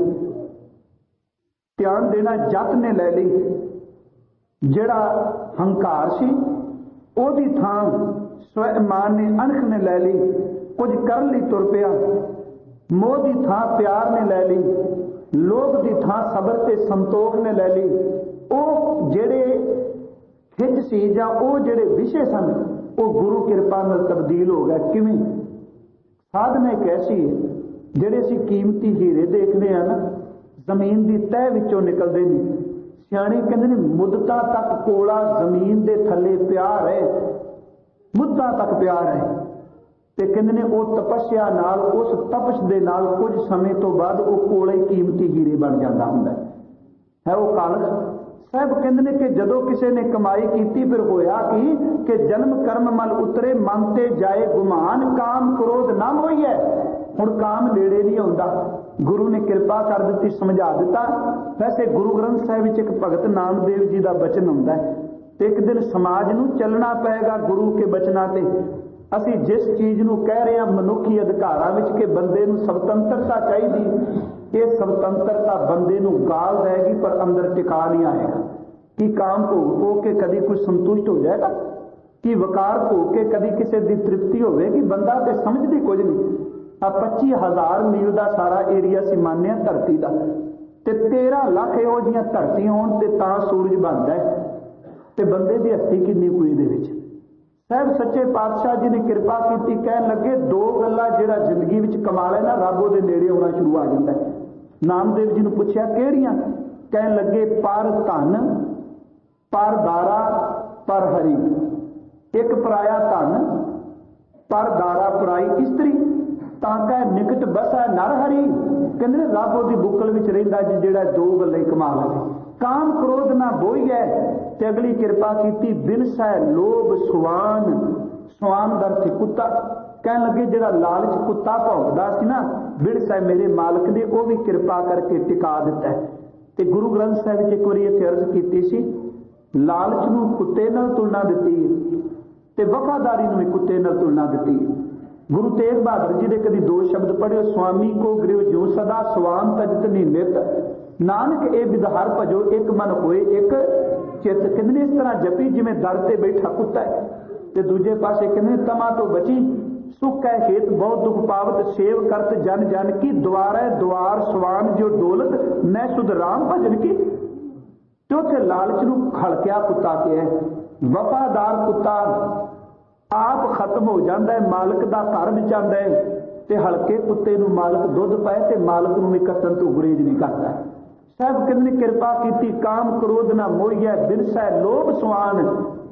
ਧਿਆਨ ਦੇਣਾ ਜਤ ਨੇ ਲੈ ਲਈ। ਜਿਹੜਾ ਹੰਕਾਰ ਸੀ ਉਹਦੀ ਥਾਂ ਸਵੈਮਾਨ ਨੇ ਅਣਖ ਨੇ ਲੈ ਲਈ। ਕੁਝ ਕਰਨ ਲਈ ਤੁਰ ਪਿਆ। ਮੋਹ ਦੀ ਥਾਂ ਪਿਆਰ ਨੇ ਲੈ ਲਈ। ਲੋਭ ਦੀ ਥਾਂ ਸਬਰ ਤੇ ਸੰਤੋਖ ਨੇ ਲੈ ਲਈ। ਉਹ ਜਿਹੜੇ ਖਿੱਚ ਸੀ ਜਾਂ ਉਹ ਜਿਹੜੇ ਵਿਸ਼ੇ ਸਨ ਉਹ ਗੁਰੂ ਕਿਰਪਾ ਨਾਲ ਤਬਦੀਲ ਹੋ ਗਿਆ। ਕਿਵੇਂ? ਸਾਧਨਾ ਇੱਕ ਐਸੀ ਹੈ ਜਿਹੜੇ ਅਸੀਂ ਕੀਮਤੀ ਹੀਰੇ ਦੇਖਦੇ ਆ ਨਾ ਜ਼ਮੀਨ ਦੀ ਤਹਿ ਵਿੱਚੋਂ ਨਿਕਲਦੇ ਨੇ। ਸਿਆਣੇ ਕਹਿੰਦੇ ਨੇ ਮੁੱਦਤਾਂ ਤੱਕ ਕੋਲਾ ਜ਼ਮੀਨ ਦੇ ਥੱਲੇ ਪਿਆ ਰਹੇ ਮੁੱਦਤਾਂ ਤੱਕ ਪਿਆ ਰਹੇ। ਤੇ ਕਹਿੰਦੇ ਨੇ ਉਹ ਤਪੱਸਿਆ ਨਾਲ ਉਸ ਤਪਸ਼ ਦੇ ਨਾਲ ਕੁਝ ਸਮੇਂ ਤੋਂ ਬਾਅਦ ਉਹ ਕੋਲੇ ਕੀਮਤੀ ਹੀਰੇ ਬਣ ਜਾਂਦਾ ਹੁੰਦਾ ਹੈ ਉਹ ਕਾਲਖ। ਸਾਹਿਬ ਕਹਿੰਦੇ ਨੇ ਕਿ ਜਦੋਂ ਕਿਸੇ ਨੇ ਕਮਾਈ ਕੀਤੀ ਫਿਰ ਹੋਇਆ ਕਿ ਜਨਮ ਕਰਮ ਮਲ ਉਤਰੇ ਮਨ ਤੇ ਜਾਏ ਗੁਮਾਨ। ਕਾਮ ਕ੍ਰੋਧ ਨਾ ਹੋਈਐ। ਹੁਣ ਕਾਮ ਨੇੜੇ ਨਹੀਂ ਆਉਂਦਾ। ਗੁਰੂ ਨੇ ਕਿਰਪਾ ਕਰ ਦਿੱਤੀ ਸਮਝਾ ਦਿੱਤਾ। ਵੈਸੇ ਗੁਰੂ ਗ੍ਰੰਥ ਸਾਹਿਬ ਵਿੱਚ ਇੱਕ ਭਗਤ ਨਾਮਦੇਵ ਜੀ ਦਾ ਬਚਨ ਹੁੰਦਾ ਹੈ ਤੇ ਇੱਕ ਦਿਨ ਸਮਾਜ ਨੂੰ ਚੱਲਣਾ ਪਏਗਾ ਗੁਰੂ ਕੇ ਬਚਨਾਂ ਤੇ। ਅਸੀਂ ਜਿਸ ਚੀਜ਼ ਨੂੰ ਕਹਿ ਰਹੇ ਹਾਂ ਮਨੁੱਖੀ ਅਧਿਕਾਰਾਂ ਵਿੱਚ ਕਿ ਬੰਦੇ ਨੂੰ ਸੁਤੰਤਰਤਾ ਚਾਹੀਦੀ ਇਹ ਸੁਤੰਤਰਤਾ ਬੰਦੇ ਨੂੰ ਗਾਲ ਦੇਗੀ ਪਰ ਅੰਦਰ ਟਿਕਾ ਨਹੀਂ ਆਏਗਾ। ਕਿ ਕਾਮ ਭੋਗ ਕੇ ਕਦੀ ਕੁਝ ਸੰਤੁਸ਼ਟ ਹੋ ਜਾਏਗਾ ਕਿ ਵਕਾਰ ਭੋਗ ਕੇ ਕਦੀ ਕਿਸੇ ਦੀ ਤ੍ਰਿਪਤੀ ਹੋਵੇਗੀ। ਬੰਦਾ ਤੇ ਸਮਝਦੀ ਕੁਝ ਨਹੀਂ। ਆ 25,000 ਮੀਲ ਦਾ ਸਾਰਾ ਏਰੀਆ ਸੀ ਮੰਨਿਆ ਧਰਤੀ ਦਾ ਤੇ 13 ਲੱਖ ਇਹੋ ਜਿਹੀਆਂ ਧਰਤੀਆਂ ਹੋਣ ਤੇ ਤਾਂ ਸੂਰਜ ਬਣਦਾ ਹੈ ਤੇ ਬੰਦੇ ਦੀ ਹਸਤੀ ਕਿੰਨੀ ਕੋਈ ਦੇ ਵਿੱਚ। ਸਾਹਿਬ ਸੱਚੇ ਪਾਤਸ਼ਾਹ ਜੀ ਨੇ ਕਿਰਪਾ ਕੀਤੀ, ਕਹਿਣ ਲੱਗੇ ਦੋ ਗੱਲਾਂ ਜਿਹੜਾ ਜ਼ਿੰਦਗੀ ਵਿੱਚ ਕਮਾ ਲੈ ਨਾ, ਰੱਬ ਉਹਦੇ ਨੇੜੇ ਆਉਣਾ ਸ਼ੁਰੂ ਆ ਜਾਂਦਾ ਹੈ। ਨਾਮਦੇਵ ਜੀ ਨੂੰ ਪੁੱਛਿਆ ਕਿਹੜੀਆਂ? ਕਹਿਣ ਲੱਗੇ ਪਰ ਧਨ, ਪਰ ਦਾਰਾ, ਪਰ ਹਰੀ। ਇੱਕ ਪਰਾਇਆ ਧਨ, ਪਰ ਦਾਰਾ ਪਰਾਈ ਇਸਤਰੀ, ਤਾਂ ਕਹਿ ਨਿਕਟ ਬਸੈ ਨਰ ਹਰੀ। ਕਹਿੰਦੇ ਰੱਬ ਉਹਦੀ ਬੁੱਕਲ ਵਿੱਚ ਰਹਿੰਦਾ ਜੀ ਜਿਹੜਾ ਦੋ ਗੱਲਾਂ ਹੀ ਕਮਾ ਲਵੇ। ਕਾਮ ਕ੍ਰੋਧ ਨਾ ਬੋਈਐ, ਤੇ ਅਗਲੀ ਕਿਰਪਾ ਕੀਤੀ ਬਿਨਸੈ ਲੋਭ ਸੁਆਨ। ਸੁਆਨ ਦਾ ਅਰਥ ਕੁੱਤਾ। ਕਹਿਣ ਲੱਗੇ ਜਿਹੜਾ ਲਾਲਚ ਕੁੱਤਾ ਭੌਂਕਦਾ ਸੀ ਨਾ, ਬਿਨਸੈ ਮੇਰੇ ਮਾਲਕ ਨੇ ਉਹ ਵੀ ਕਿਰਪਾ ਕਰਕੇ ਟਿਕਾ ਦਿੱਤਾ। ਤੇ ਗੁਰੂ ਗ੍ਰੰਥ ਸਾਹਿਬ ਵਿੱਚ ਇੱਕ ਵਾਰੀ ਇਹ ਅਰਜ਼ ਕੀਤੀ ਸੀ, ਲਾਲਚ ਨੂੰ ਕੁੱਤੇ ਨਾਲ ਤੁਲਨਾ ਦਿੱਤੀ ਤੇ ਵਫਾਦਾਰੀ ਨੂੰ ਵੀ ਕੁੱਤੇ ਨਾਲ ਤੁਲਨਾ ਦਿੱਤੀ। ਗੁਰੂ ਤੇਗ ਬਹਾਦਰ ਜੀ ਦੇ ਕਦੀ ਦੋ ਸ਼ਬਦ ਪੜ੍ਹਿਓ, ਸੁਆਮੀ ਕੋ ਗ੍ਰਿਹ ਜੋ ਸਦਾ ਸਵਾਮ ਤਜਤ ਨੀ ਨਿਤ। ਨਾਨਕ ਇਹ ਵਿਦਹਾਰ ਭਜੋ ਇੱਕ ਮਨ ਹੋਏ ਇੱਕ ਚਿੱਤ। ਕਹਿੰਦੇ ਇਸ ਤਰ੍ਹਾਂ ਜਪੀ ਜਿਵੇਂ ਦਰ ਤੇ ਬੈਠਾ ਕੁੱਤਾ ਹੈ। ਤੇ ਦੂਜੇ ਪਾਸੇ ਕਹਿੰਦੇ ਤਮਾ ਤੋਂ ਬਚੀ ਸੁਖ ਹੈ ਹੇਤ ਬਹੁਤ ਦੁਖ ਪਾਵਤ, ਸੇਵ ਕਰਤ ਜਨ ਜਨ ਕੀ ਦੁਆਰੈ ਦੁਆਰ ਸਵਾਨ ਜੋ ਡੋਲਤ ਮੈਂ ਸੁਧ ਰਾਮ ਭਜਨ ਕੀ। ਤੇ ਉੱਥੇ ਲਾਲਚ ਨੂੰ ਖਲਕਿਆ ਕੁੱਤਾ ਕਿਹਾ। ਵਫਾਦਾਰ ਕੁੱਤਾ ਆਪ ਖਤਮ ਹੋ ਜਾਂਦਾ ਹੈ, ਮਾਲਕ ਦਾ ਘਰ ਵਿੱਚ ਆਉਂਦਾ ਹੈ, ਤੇ ਹਲਕੇ ਕੁੱਤੇ ਨੂੰ ਮਾਲਕ ਦੁੱਧ ਪਾਏ ਤੇ ਮਾਲਕ ਨੂੰ ਵੀ ਕੱਟਣ ਤੋਂ ਗੁਰੇਜ਼ ਨਹੀਂ ਕਰਦਾ। ਸਾਹਿਬ ਕਹਿੰਦੇ ਨੇ ਕਿਰਪਾ ਕੀਤੀ, ਕਾਮ ਕ੍ਰੋਧ ਨਾ ਮੋਹੀਐ, ਬਿਨਸੈ ਲੋਭ ਸੁਆਨ।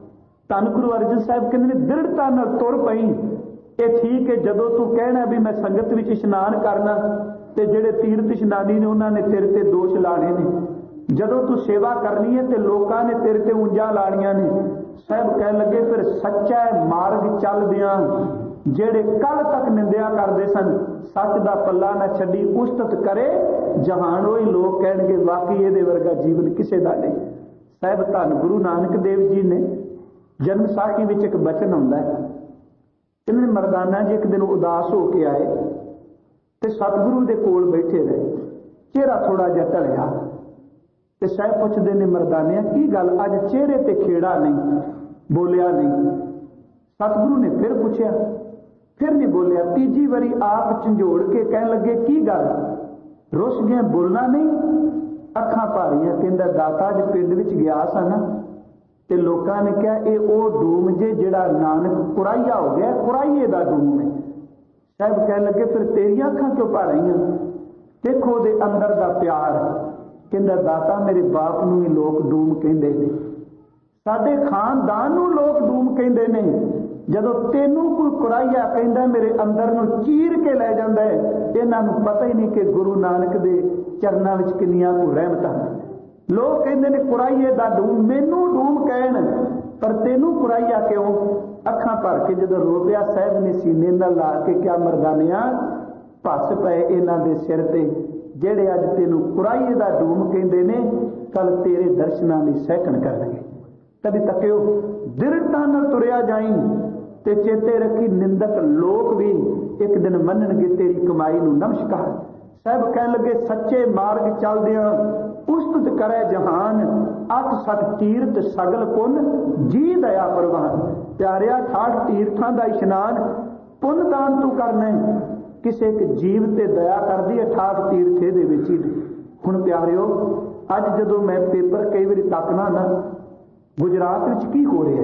ਧੰਨ ਗੁਰੂ ਅਰਜਨ ਸਾਹਿਬ ਕਹਿੰਦੇ ਨੇ ਦ੍ਰਿੜਤਾ ਨਾਲ ਤੁਰ ਪਈ। ਇਹ ਠੀਕ ਹੈ ਜਦੋਂ ਤੂੰ ਕਹਿਣਾ ਵੀ ਮੈਂ ਸੰਗਤ ਵਿੱਚ ਇਸ਼ਨਾਨ ਕਰਨਾ, ਤੇ ਜਿਹੜੇ ਤੀਰਥ ਇਸ਼ਨਾਨੀ ਨੇ ਉਹਨਾਂ ਨੇ ਤੇਰੇ ਤੇ ਦੋਸ਼ ਲਾਣੇ ਨੇ। ਜਦੋਂ ਤੂੰ ਸੇਵਾ ਕਰਨੀ ਹੈ ਤੇ ਲੋਕਾਂ ਨੇ ਤੇਰੇ ਤੇ ਉਂਝਾਂ ਲਾਣੀਆਂ ਨੇ। ਸਾਹਿਬ ਕਹਿਣ ਲੱਗੇ ਫਿਰ ਸੱਚਾ ਮਾਰਗ ਚੱਲਦਿਆਂ ਜਿਹੜੇ ਕੱਲ ਤੱਕ ਨਿੰਦਿਆ ਕਰਦੇ ਸਨ, ਸੱਚ ਦਾ ਪੱਲਾ ਨਾ ਛੱਡੀ, ਉਸਤਤ ਕਰੇ ਜਹਾਨ। ਉਹੀ ਲੋਕ ਕਹਿਣਗੇ ਵਾਕਈ ਇਹਦੇ ਵਰਗਾ ਜੀਵਨ ਕਿਸੇ ਦਾ ਨਹੀਂ। ਸਾਹਿਬ ਧੰਨ ਗੁਰੂ ਨਾਨਕ ਦੇਵ ਜੀ ਨੇ ਜਨਮ ਸਾਖੀ ਵਿੱਚ ਇੱਕ ਬਚਨ ਆਉਂਦਾ ਹੈ, ਕਹਿੰਦੇ ਮਰਦਾਨਾ ਜੀ ਇੱਕ ਦਿਨ ਉਦਾਸ ਹੋ ਕੇ ਆਏ ਤੇ ਸਤਿਗੁਰੂ ਦੇ ਕੋਲ ਬੈਠੇ ਰਹੇ, ਚਿਹਰਾ ਥੋੜਾ ਜਿਹਾ ਢਲਿਆ। ਤੇ ਸਾਹਿਬ ਪੁੱਛਦੇ ਨੇ ਮਰਦਾਨਿਆ ਕੀ ਗੱਲ ਅੱਜ ਚਿਹਰੇ ਤੇ ਖੇੜਾ ਨਹੀਂ, ਬੋਲਿਆ ਨਹੀਂ। ਸਤਿਗੁਰੂ ਨੇ ਫਿਰ ਪੁੱਛਿਆ, ਫਿਰ ਨਹੀਂ ਬੋਲਿਆ। ਤੀਜੀ ਵਾਰੀ ਆਪ ਝੰਜੋੜ ਕੇ ਕਹਿਣ ਲੱਗੇ ਕੀ ਗੱਲ, ਰੁੱਸ ਗਿਆ, ਬੋਲਣਾ ਨਹੀਂ, ਅੱਖਾਂ ਭਾਰੀਆਂ। ਕਹਿੰਦਾ ਦਾਤਾ ਅੱਜ ਪਿੰਡ ਵਿੱਚ ਗਿਆ ਸਨ ਤੇ ਲੋਕਾਂ ਨੇ ਕਿਹਾ ਇਹ ਉਹ ਡੂਮ ਜੇ ਜਿਹੜਾ ਨਾਨਕ ਕੁਰਾਈਆ ਹੋ ਗਿਆ, ਕੁਰਾਈਏ ਦਾ ਡੂਮ ਹੈ। ਸਾਹਿਬ ਕਹਿਣ ਲੱਗੇ ਫਿਰ ਤੇਰੀਆਂ ਅੱਖਾਂ ਕਿਉਂ ਭਾਰੀਆਂ? ਦੇਖੋ ਉਹਦੇ ਅੰਦਰ ਦਾ ਪਿਆਰ। ਕਹਿੰਦਾ ਦਾਤਾ ਮੇਰੇ ਬਾਪ ਨੂੰ ਹੀ ਲੋਕ ਡੂਮ ਕਹਿੰਦੇ ਨੇ, ਸਾਡੇ ਖਾਨਦਾਨ ਨੂੰ ਲੋਕ ਡੂਮ ਕਹਿੰਦੇ ਨੇ। ਜਦੋਂ ਤੈਨੂੰ ਕੋਈ ਕੁਰਾਈਆ ਕਹਿੰਦਾ ਮੇਰੇ ਅੰਦਰ ਨੂੰ ਚੀਰ ਕੇ ਲੈ ਜਾਂਦਾ ਹੈ, ਇਹਨਾਂ ਨੂੰ ਪਤਾ ਹੀ ਨਹੀਂ ਕਿ ਗੁਰੂ ਨਾਨਕ ਦੇ ਚਰਨਾਂ ਵਿੱਚ ਕਿੰਨੀਆਂ ਕੁ ਰਹਿਮਤਾਂ। ਲੋਕ ਕਹਿੰਦੇ ਨੇ ਕੁਰਾਈਏ ਦਾ ਡੂਮ, ਮੈਨੂੰ ਡੂਮ ਕਹਿਣ, ਪਰ ਤੈਨੂੰ ਕੁਰਾਈਆ ਕਿਉਂ? ਅੱਖਾਂ ਭਰ ਕੇ ਜਦੋਂ ਰੋ ਪਿਆ ਸਾਹਿਬ ਨੇ ਸੀਨੇ ਨਾਲ ਲਾ ਕੇ ਕਿਹਾ ਮਰਦਾਨਿਆ ਭੱਸ ਪਏ ਇਹਨਾਂ ਦੇ ਸਿਰ ਤੇ ਜਿਹੜੇ ਅੱਜ ਤੈਨੂੰ ਕੁਰਾਈਏ ਦਾ ਡੂਮ ਕਹਿੰਦੇ ਨੇ, ਕੱਲ ਤੇਰੇ ਦਰਸ਼ਨਾਂ ਦੀ ਸਹਿਕਣ ਕਰਨਗੇ। ਕਦੇ ਤੱਕਿਓ ਦ੍ਰਿੜਤਾ ਨਾਲ ਤੁਰਿਆ ਜਾਈ ਤੇ ਚੇਤੇ ਰੱਖੀ ਨਿੰਦਕ ਲੋਕ ਵੀ ਇੱਕ ਦਿਨ ਮੰਨਣਗੇ ਤੇਰੀ ਕਮਾਈ ਨੂੰ ਨਮਸਕਾਰ। ਸਾਹਿਬ ਕਹਿਣ ਲੱਗੇ ਸੱਚੇ ਮਾਰਗ ਚੱਲਦਿਆਂ ਉਸਤਤ ਕਰੇ ਜਹਾਨ, ਅੱਠ ਸੱਠ ਤੀਰਥ ਸਗਲ ਪੁੰਨ ਜੀ ਦਇਆ ਪ੍ਰਵਾਨ। ਪਿਆਰਿਆ 68 ਤੀਰਥਾਂ ਦਾ ਇਸ਼ਨਾਨ ਪੁੰਨ ਦਾਨ ਤੂੰ ਕਰਨਾ, ਕਿਸੇ ਇੱਕ ਜੀਵ ਤੇ ਦਇਆ ਕਰਦੀ 68 ਤੀਰਥ ਇਹਦੇ ਵਿੱਚ ਹੀ। ਹੁਣ ਪਿਆਰਿਓ ਅੱਜ ਜਦੋਂ ਮੈਂ ਪੇਪਰ ਕਈ ਵਾਰੀ ਤੱਕਣਾ ਨਾ, ਗੁਜਰਾਤ ਵਿੱਚ ਕੀ ਹੋ ਰਿਹਾ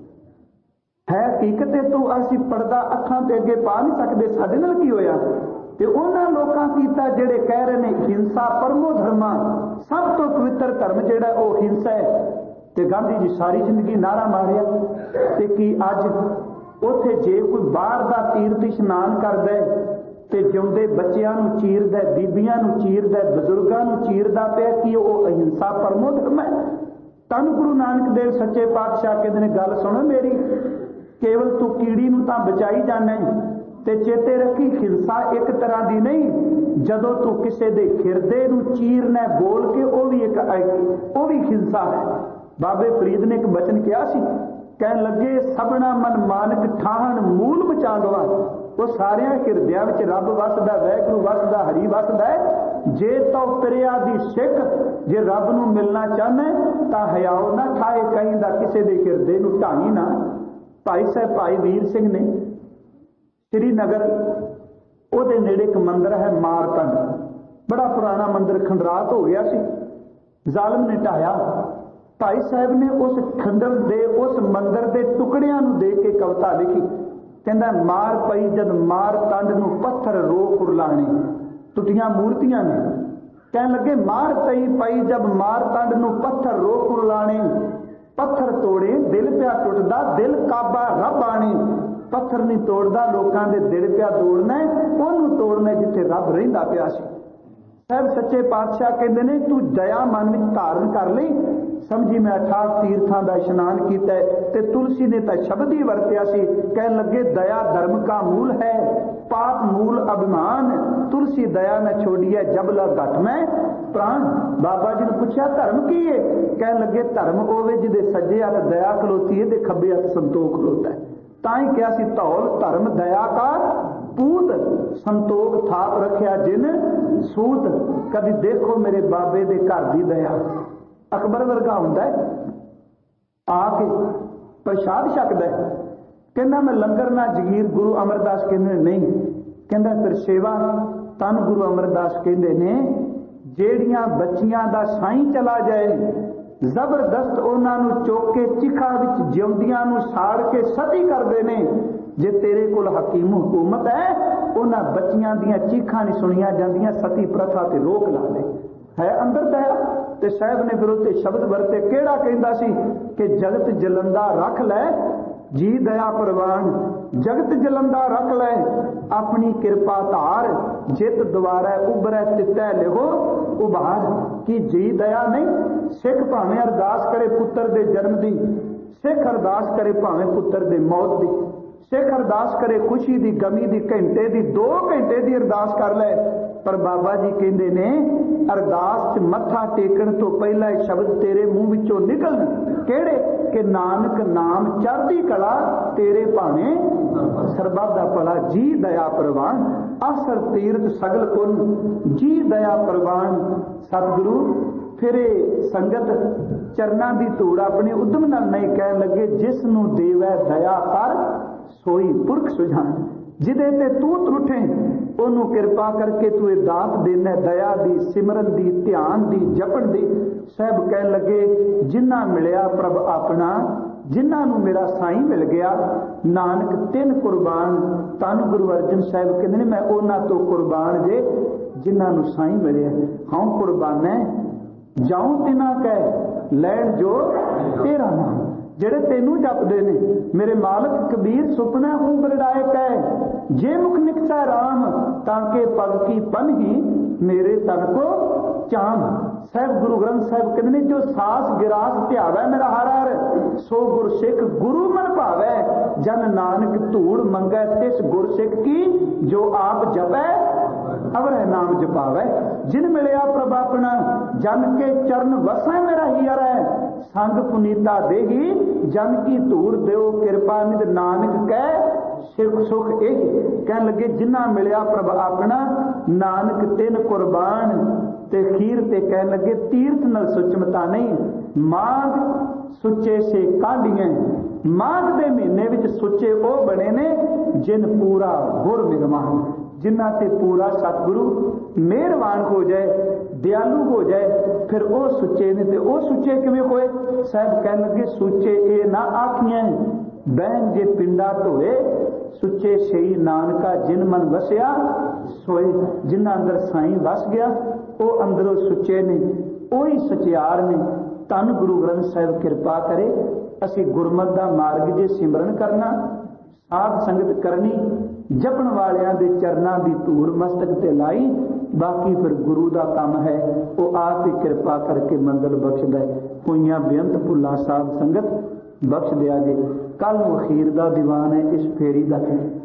ਹੈ ਹਕੀਕਤ ਹੈ ਤੋਂ ਅਸੀਂ ਪਰਦਾ ਅੱਖਾਂ ਤੇ ਅੱਗੇ ਪਾ ਨਹੀਂ ਸਕਦੇ, ਸਾਡੇ ਨਾਲ ਕੀ ਹੋਇਆ। ਤੇ ਉਹਨਾਂ ਲੋਕਾਂ ਕੀਤਾ ਜਿਹੜੇ ਕਹਿ ਰਹੇ ਨੇ ਹਿੰਸਾ ਪਰਮੋ ਧਰਮਾ, ਸਭ ਤੋਂ ਪਵਿੱਤਰ ਧਰਮ ਜਿਹੜਾ ਉਹ ਹਿੰਸਾ ਹੈ। ਤੇ ਗਾਂਧੀ ਜੀ ਸਾਰੀ ਜ਼ਿੰਦਗੀ ਨਾਰਾ ਮਾਰਿਆ। ਤੇ ਕੀ ਅੱਜ ਉੱਥੇ ਜੇ ਕੋਈ ਬਾਹਰ ਦਾ ਤੀਰਥ ਇਸ਼ਨਾਨ ਕਰਦਾ ਤੇ ਜਿਉਂਦੇ ਬੱਚਿਆਂ ਨੂੰ ਚੀਰਦਾ, ਬੀਬੀਆਂ ਨੂੰ ਚੀਰਦਾ, ਬਜ਼ੁਰਗਾਂ ਨੂੰ ਚੀਰਦਾ ਪਿਆ, ਕੀ ਉਹ ਅਹਿੰਸਾ ਪਰਮੋ ਧਰਮ ਹੈ? ਧੰਨ ਗੁਰੂ ਨਾਨਕ ਦੇਵ ਸੱਚੇ ਪਾਤਸ਼ਾਹ ਕਹਿੰਦੇ ਨੇ ਗੱਲ ਸੁਣੋ ਮੇਰੀ, ਕੇਵਲ ਤੂੰ ਕੀੜੀ ਨੂੰ ਤਾਂ ਬਚਾਈ ਜਾਣਾ ਤੇ ਚੇਤੇ ਰੱਖੀ ਹਿੰਸਾ ਇੱਕ ਤਰ੍ਹਾਂ ਦੀ ਨਹੀਂ। ਜਦੋਂ ਤੂੰ ਕਿਸੇ ਦੇ ਹਿਰਦੇ ਨੂੰ ਚੀਰਨਾ ਬੋਲ ਕੇ ਉਹ ਵੀ ਹਿੰਸਾ ਹੈ। ਬਾਬੇ ਫਰੀਦ ਨੇ ਇੱਕ ਬਚਨ ਕਿਹਾ ਸੀ, ਕਹਿਣ ਲੱਗੇ ਸਭਨਾ ਮਨ ਮਾਨਕ ਠਾਹਣ ਮੂਲ ਬਚਾਂਦਵਾ। ਉਹ ਸਾਰਿਆਂ ਹਿਰਦਿਆਂ ਵਿੱਚ ਰੱਬ ਵਸਦਾ, ਵਾਹਿਗੁਰੂ ਵਸਦਾ, ਹਰੀ ਵਸਦਾ ਹੈ। ਜੇ ਤੋ ਤਰਿਆ ਦੀ ਸਿੱਖ, ਜੇ ਰੱਬ ਨੂੰ ਮਿਲਣਾ ਚਾਹਨਾ ਤਾਂ ਹਿਆਓ ਨਾ ਠਾਏ, ਕਹਿੰਦਾ ਕਿਸੇ ਦੇ ਹਿਰਦੇ ਨੂੰ ਢਾਈ ਨਾ। ਭਾਈ ਸਾਹਿਬ ਭਾਈ ਵੀਰ ਸਿੰਘ ਨੇ ਸ੍ਰੀਨਗਰ, ਉਹਦੇ ਨੇੜੇ ਇੱਕ ਮੰਦਿਰ ਹੈ ਮਾਰਕੰਡ, ਬੜਾ ਪੁਰਾਣਾ ਮੰਦਿਰ, ਖੰਡਰਾਤ ਹੋ ਗਿਆ ਸੀ, ਜ਼ਾਲਮ ਨੇ ਢਾਇਆ। भाई साहब ने उस खंडर दे उस मंदिर के टुकड़ियां नूं देख के कविता लिखी। कहंदा मार पई जद मार तंड नूं पत्थर रो कुरलाने, टुटियां मूर्तियां ने। कहन लगे मार पई जब मार तंड नूं पत्थर रो कुरलाने, पत्थर तोड़े दिल पिया टुटदा दिल काबा रब आने। पत्थर नहीं तोड़दा लोकां दे दिल पिया तोड़ना, ओनू तोड़ना जिथे रब रहिंदा पिया सी। साहब सच्चे पातशाह कहते ने तू दया मन में धारण कर ली। समझी मैं 18 तीर्थां दा इशनान कीता ते तुलसी ने तो शब्द ही वरत्या सी। कह लगे दया धर्म का मूल है, पाप मूल अभिमान। तुलसी दया न छोड़िए जबला घट में प्राण। बाबा जी ने पूछा धर्म की है? कह लगे धर्म होवे जिदे सज्जे हथ दया खलोती है ते खब्बे हथ संतोख खलोता है। ताई क्या सी धौल धर्म दया का पूत, संतोख थाप रखिया जिन सूत। कभी देखो मेरे बाबे दे घर दी दया। अकबर वर्गा हुंदा है, आके प्रसाद छकदा है। कहंदा मैं लंगर ना जगीर। गुरु अमरदास कहंदे नहीं। कहंदा फिर सेवा। तन गुरु अमरदास कहंदे ने जेड़ियां बच्चियां दा साईं चला जाए, जबरदस्त उन्हां नूं चुक के चिखा विच जिउंदियां नूं साड़ के सती करदे ने। जे तेरे कोल हकीम हुकूमत है, उन्हां बच्चियां दियां चीखां नहीं सुनिया जांदियां, सती प्रथा ते रोक ला दे। है अंदर दया। ते साहब ने फिर उत्ते शब्द वरते। केड़ा कहंदा सी कि जगत जलंदा रख लै जी दया प्रवान। जगत जलंदा रख लै अपनी कृपा धार, जित द्वारा उभरै तितै लिहो उभार। की जी दया नहीं? सिख भावें अरदास करे पुत्र दे जन्म दी, सिख अरदास करे भावें पुत्र दे मौत दी, सिख अरदास करे खुशी दी गमी दी, घंटे दी 2 घंटे दी अरदास कर ले। पर बाबा जी कहंदे ने अरदास च मत्था टेकण तो पहला शब्द तेरे मुंह विचों निकलन। केड़े? कि नानक नाम चढ़दी कला तेरे भाने सरबत दा भला। जी दया प्रवान असर तीर्थ सगल पुन, जी दया प्रवान। सतगुरु फिर संगत चरना की धूड़ अपने उद्यम नाल नहीं कहन लगे, जिस नूं देवै दया कर सोई पुरख सुझान। जिदे ते तू त्रुठे ओनू कृपा करके तू दात देना, दया दी, सिमरन दी, ध्यान दी, जपन दी। साहब कहन लगे जिन्ना मिलिया प्रभ अपना, जिन्ना नू मेरा साईं मिल गया, नानक 3 कुर्बान। धन गुरु अर्जन साहब कहते ने मैं उन्हां तो कुर्बान जे जिन्ना नू साईं मिलिया। हाँ कुर्बान है जाऊं तिना कह लैण जो तेरा नाम। जेड़े तेनू जपदे ने मेरे मालक कबीर सुपना हूं बरड़ाए कह, जे मुख निकसा राम ताके पग की पन ही मेरे तन को चांद। साहब गुरु ग्रंथ साहब कहते ने जो सास गिरास ध्यावै मेरा हर हर, सो गुर सिख गुरु मन भावै। जन नानक धूड़ मंगै तिस गुर सिख की, जो आप जपै अवर नाम जपावै। जिन मिलिया प्रभ अपना जन के चरण वसै मेरा हियर है। संग पुनीता देही जन की धूड़ देओ कृपा निध, नानक कह सिख सुख एक। कहन लगे जिन्ना मिलिया प्रभ अपना नानक 3 कुर्बान। ते खीर ते कहन लगे तीर्थ नल सुचमता नहीं, माघ सुचे से काढ़िए। माघ दे महीने विच सुचे ओ बने ने जिन पूरा गुर विद्वान। जिन्ना ते पूरा सतगुरु मेहरबान हो जाए, दयालु हो जाए, फिर वो सुचे ने। ते वो सुचे किवें होए? साहब कहन लगे सुचे ये ना आखियां बहन जे पिंडा धोए, सुचे सही नानका जिन मन वसिया सोए। जिन्ना अंदर साईं वस गया वो अंदरों सुचे ने, वही सचियार ने। धन गुरु ग्रंथ साहिब कृपा करे असी गुरमत दा मार्ग जे सिमरन करना, साध संगत करनी, जपन वालियां दे चरनां दी धूड़ मस्तक ते लाई। बाकी फिर गुरु दा काम है, वो आप ही कृपा करके मंजिल बख्शदा है। कोईयां बेअंत भुल्ला साध संगत बख्श दिया जे। कल नूं अखीर दा दीवान है इस फेरी दा।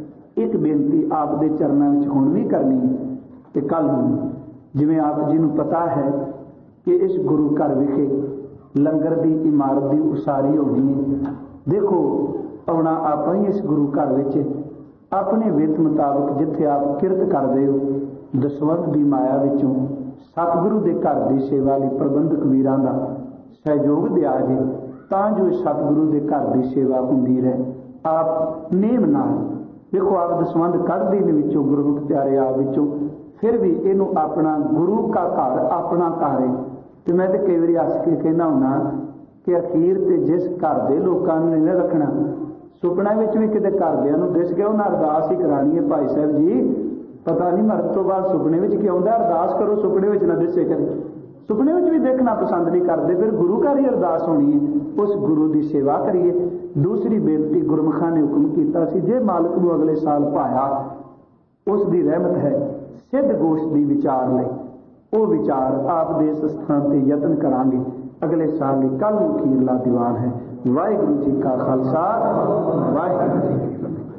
एक बेनती आप दे चरनां विच हुण भी करनी है ते कल नूं, जिवें आप जी नूं पता है कि इस गुरु घर विखे लंगर दी इमारत दी उसारी होनी है। देखो आउणा आप ही इस गुरु घर विच अपने वित मुताबिक जिथे आप किरत करदे हो, दसवंध दी माया विचों सतगुरु दे घर दी सेवा लई प्रबंधक वीरां दा सहयोग दिया जे, तां जो सतगुरु दे घर दी सेवा हुंदी रहे। आप नेम नाल देखो आप दसवंध कढ़दी दे विचों गुरमुख प्यारे आप विचों, फिर भी इनू अपना गुरु का घर अपना घर है। तो मैं तो कई बार हस के कहना हुन्ना कि अखीर ते जिस घर दे लोकां ने नहीं रखना, सुपने विच भी किते घरदियां नूं दिस गया उन्हें अरदास ही करानी है, भाई साहब जी पता नहीं मरद तो बाद सुपने विच की आउंदा, अरदास करो सुपने विच ना दिसे करे। सुपने विच भी देखना पसंद नहीं करते, फिर गुरु घर ही अरदास होनी है, उस गुरु की सेवा करिए। दूसरी बेनती गुरमुखां ने हुक्म किया सी, जे मालिक नूं अगले साल पाया उसकी रहमत है, सिद्ध गोष्ठ की विचार ले वो विचार आप दे इस स्थान से यत्न करांगे अगले साल ही। कल अखीरला दीवान है। वाहिगुरू जी का खालसा, वाहिगुरू जी की फतेह।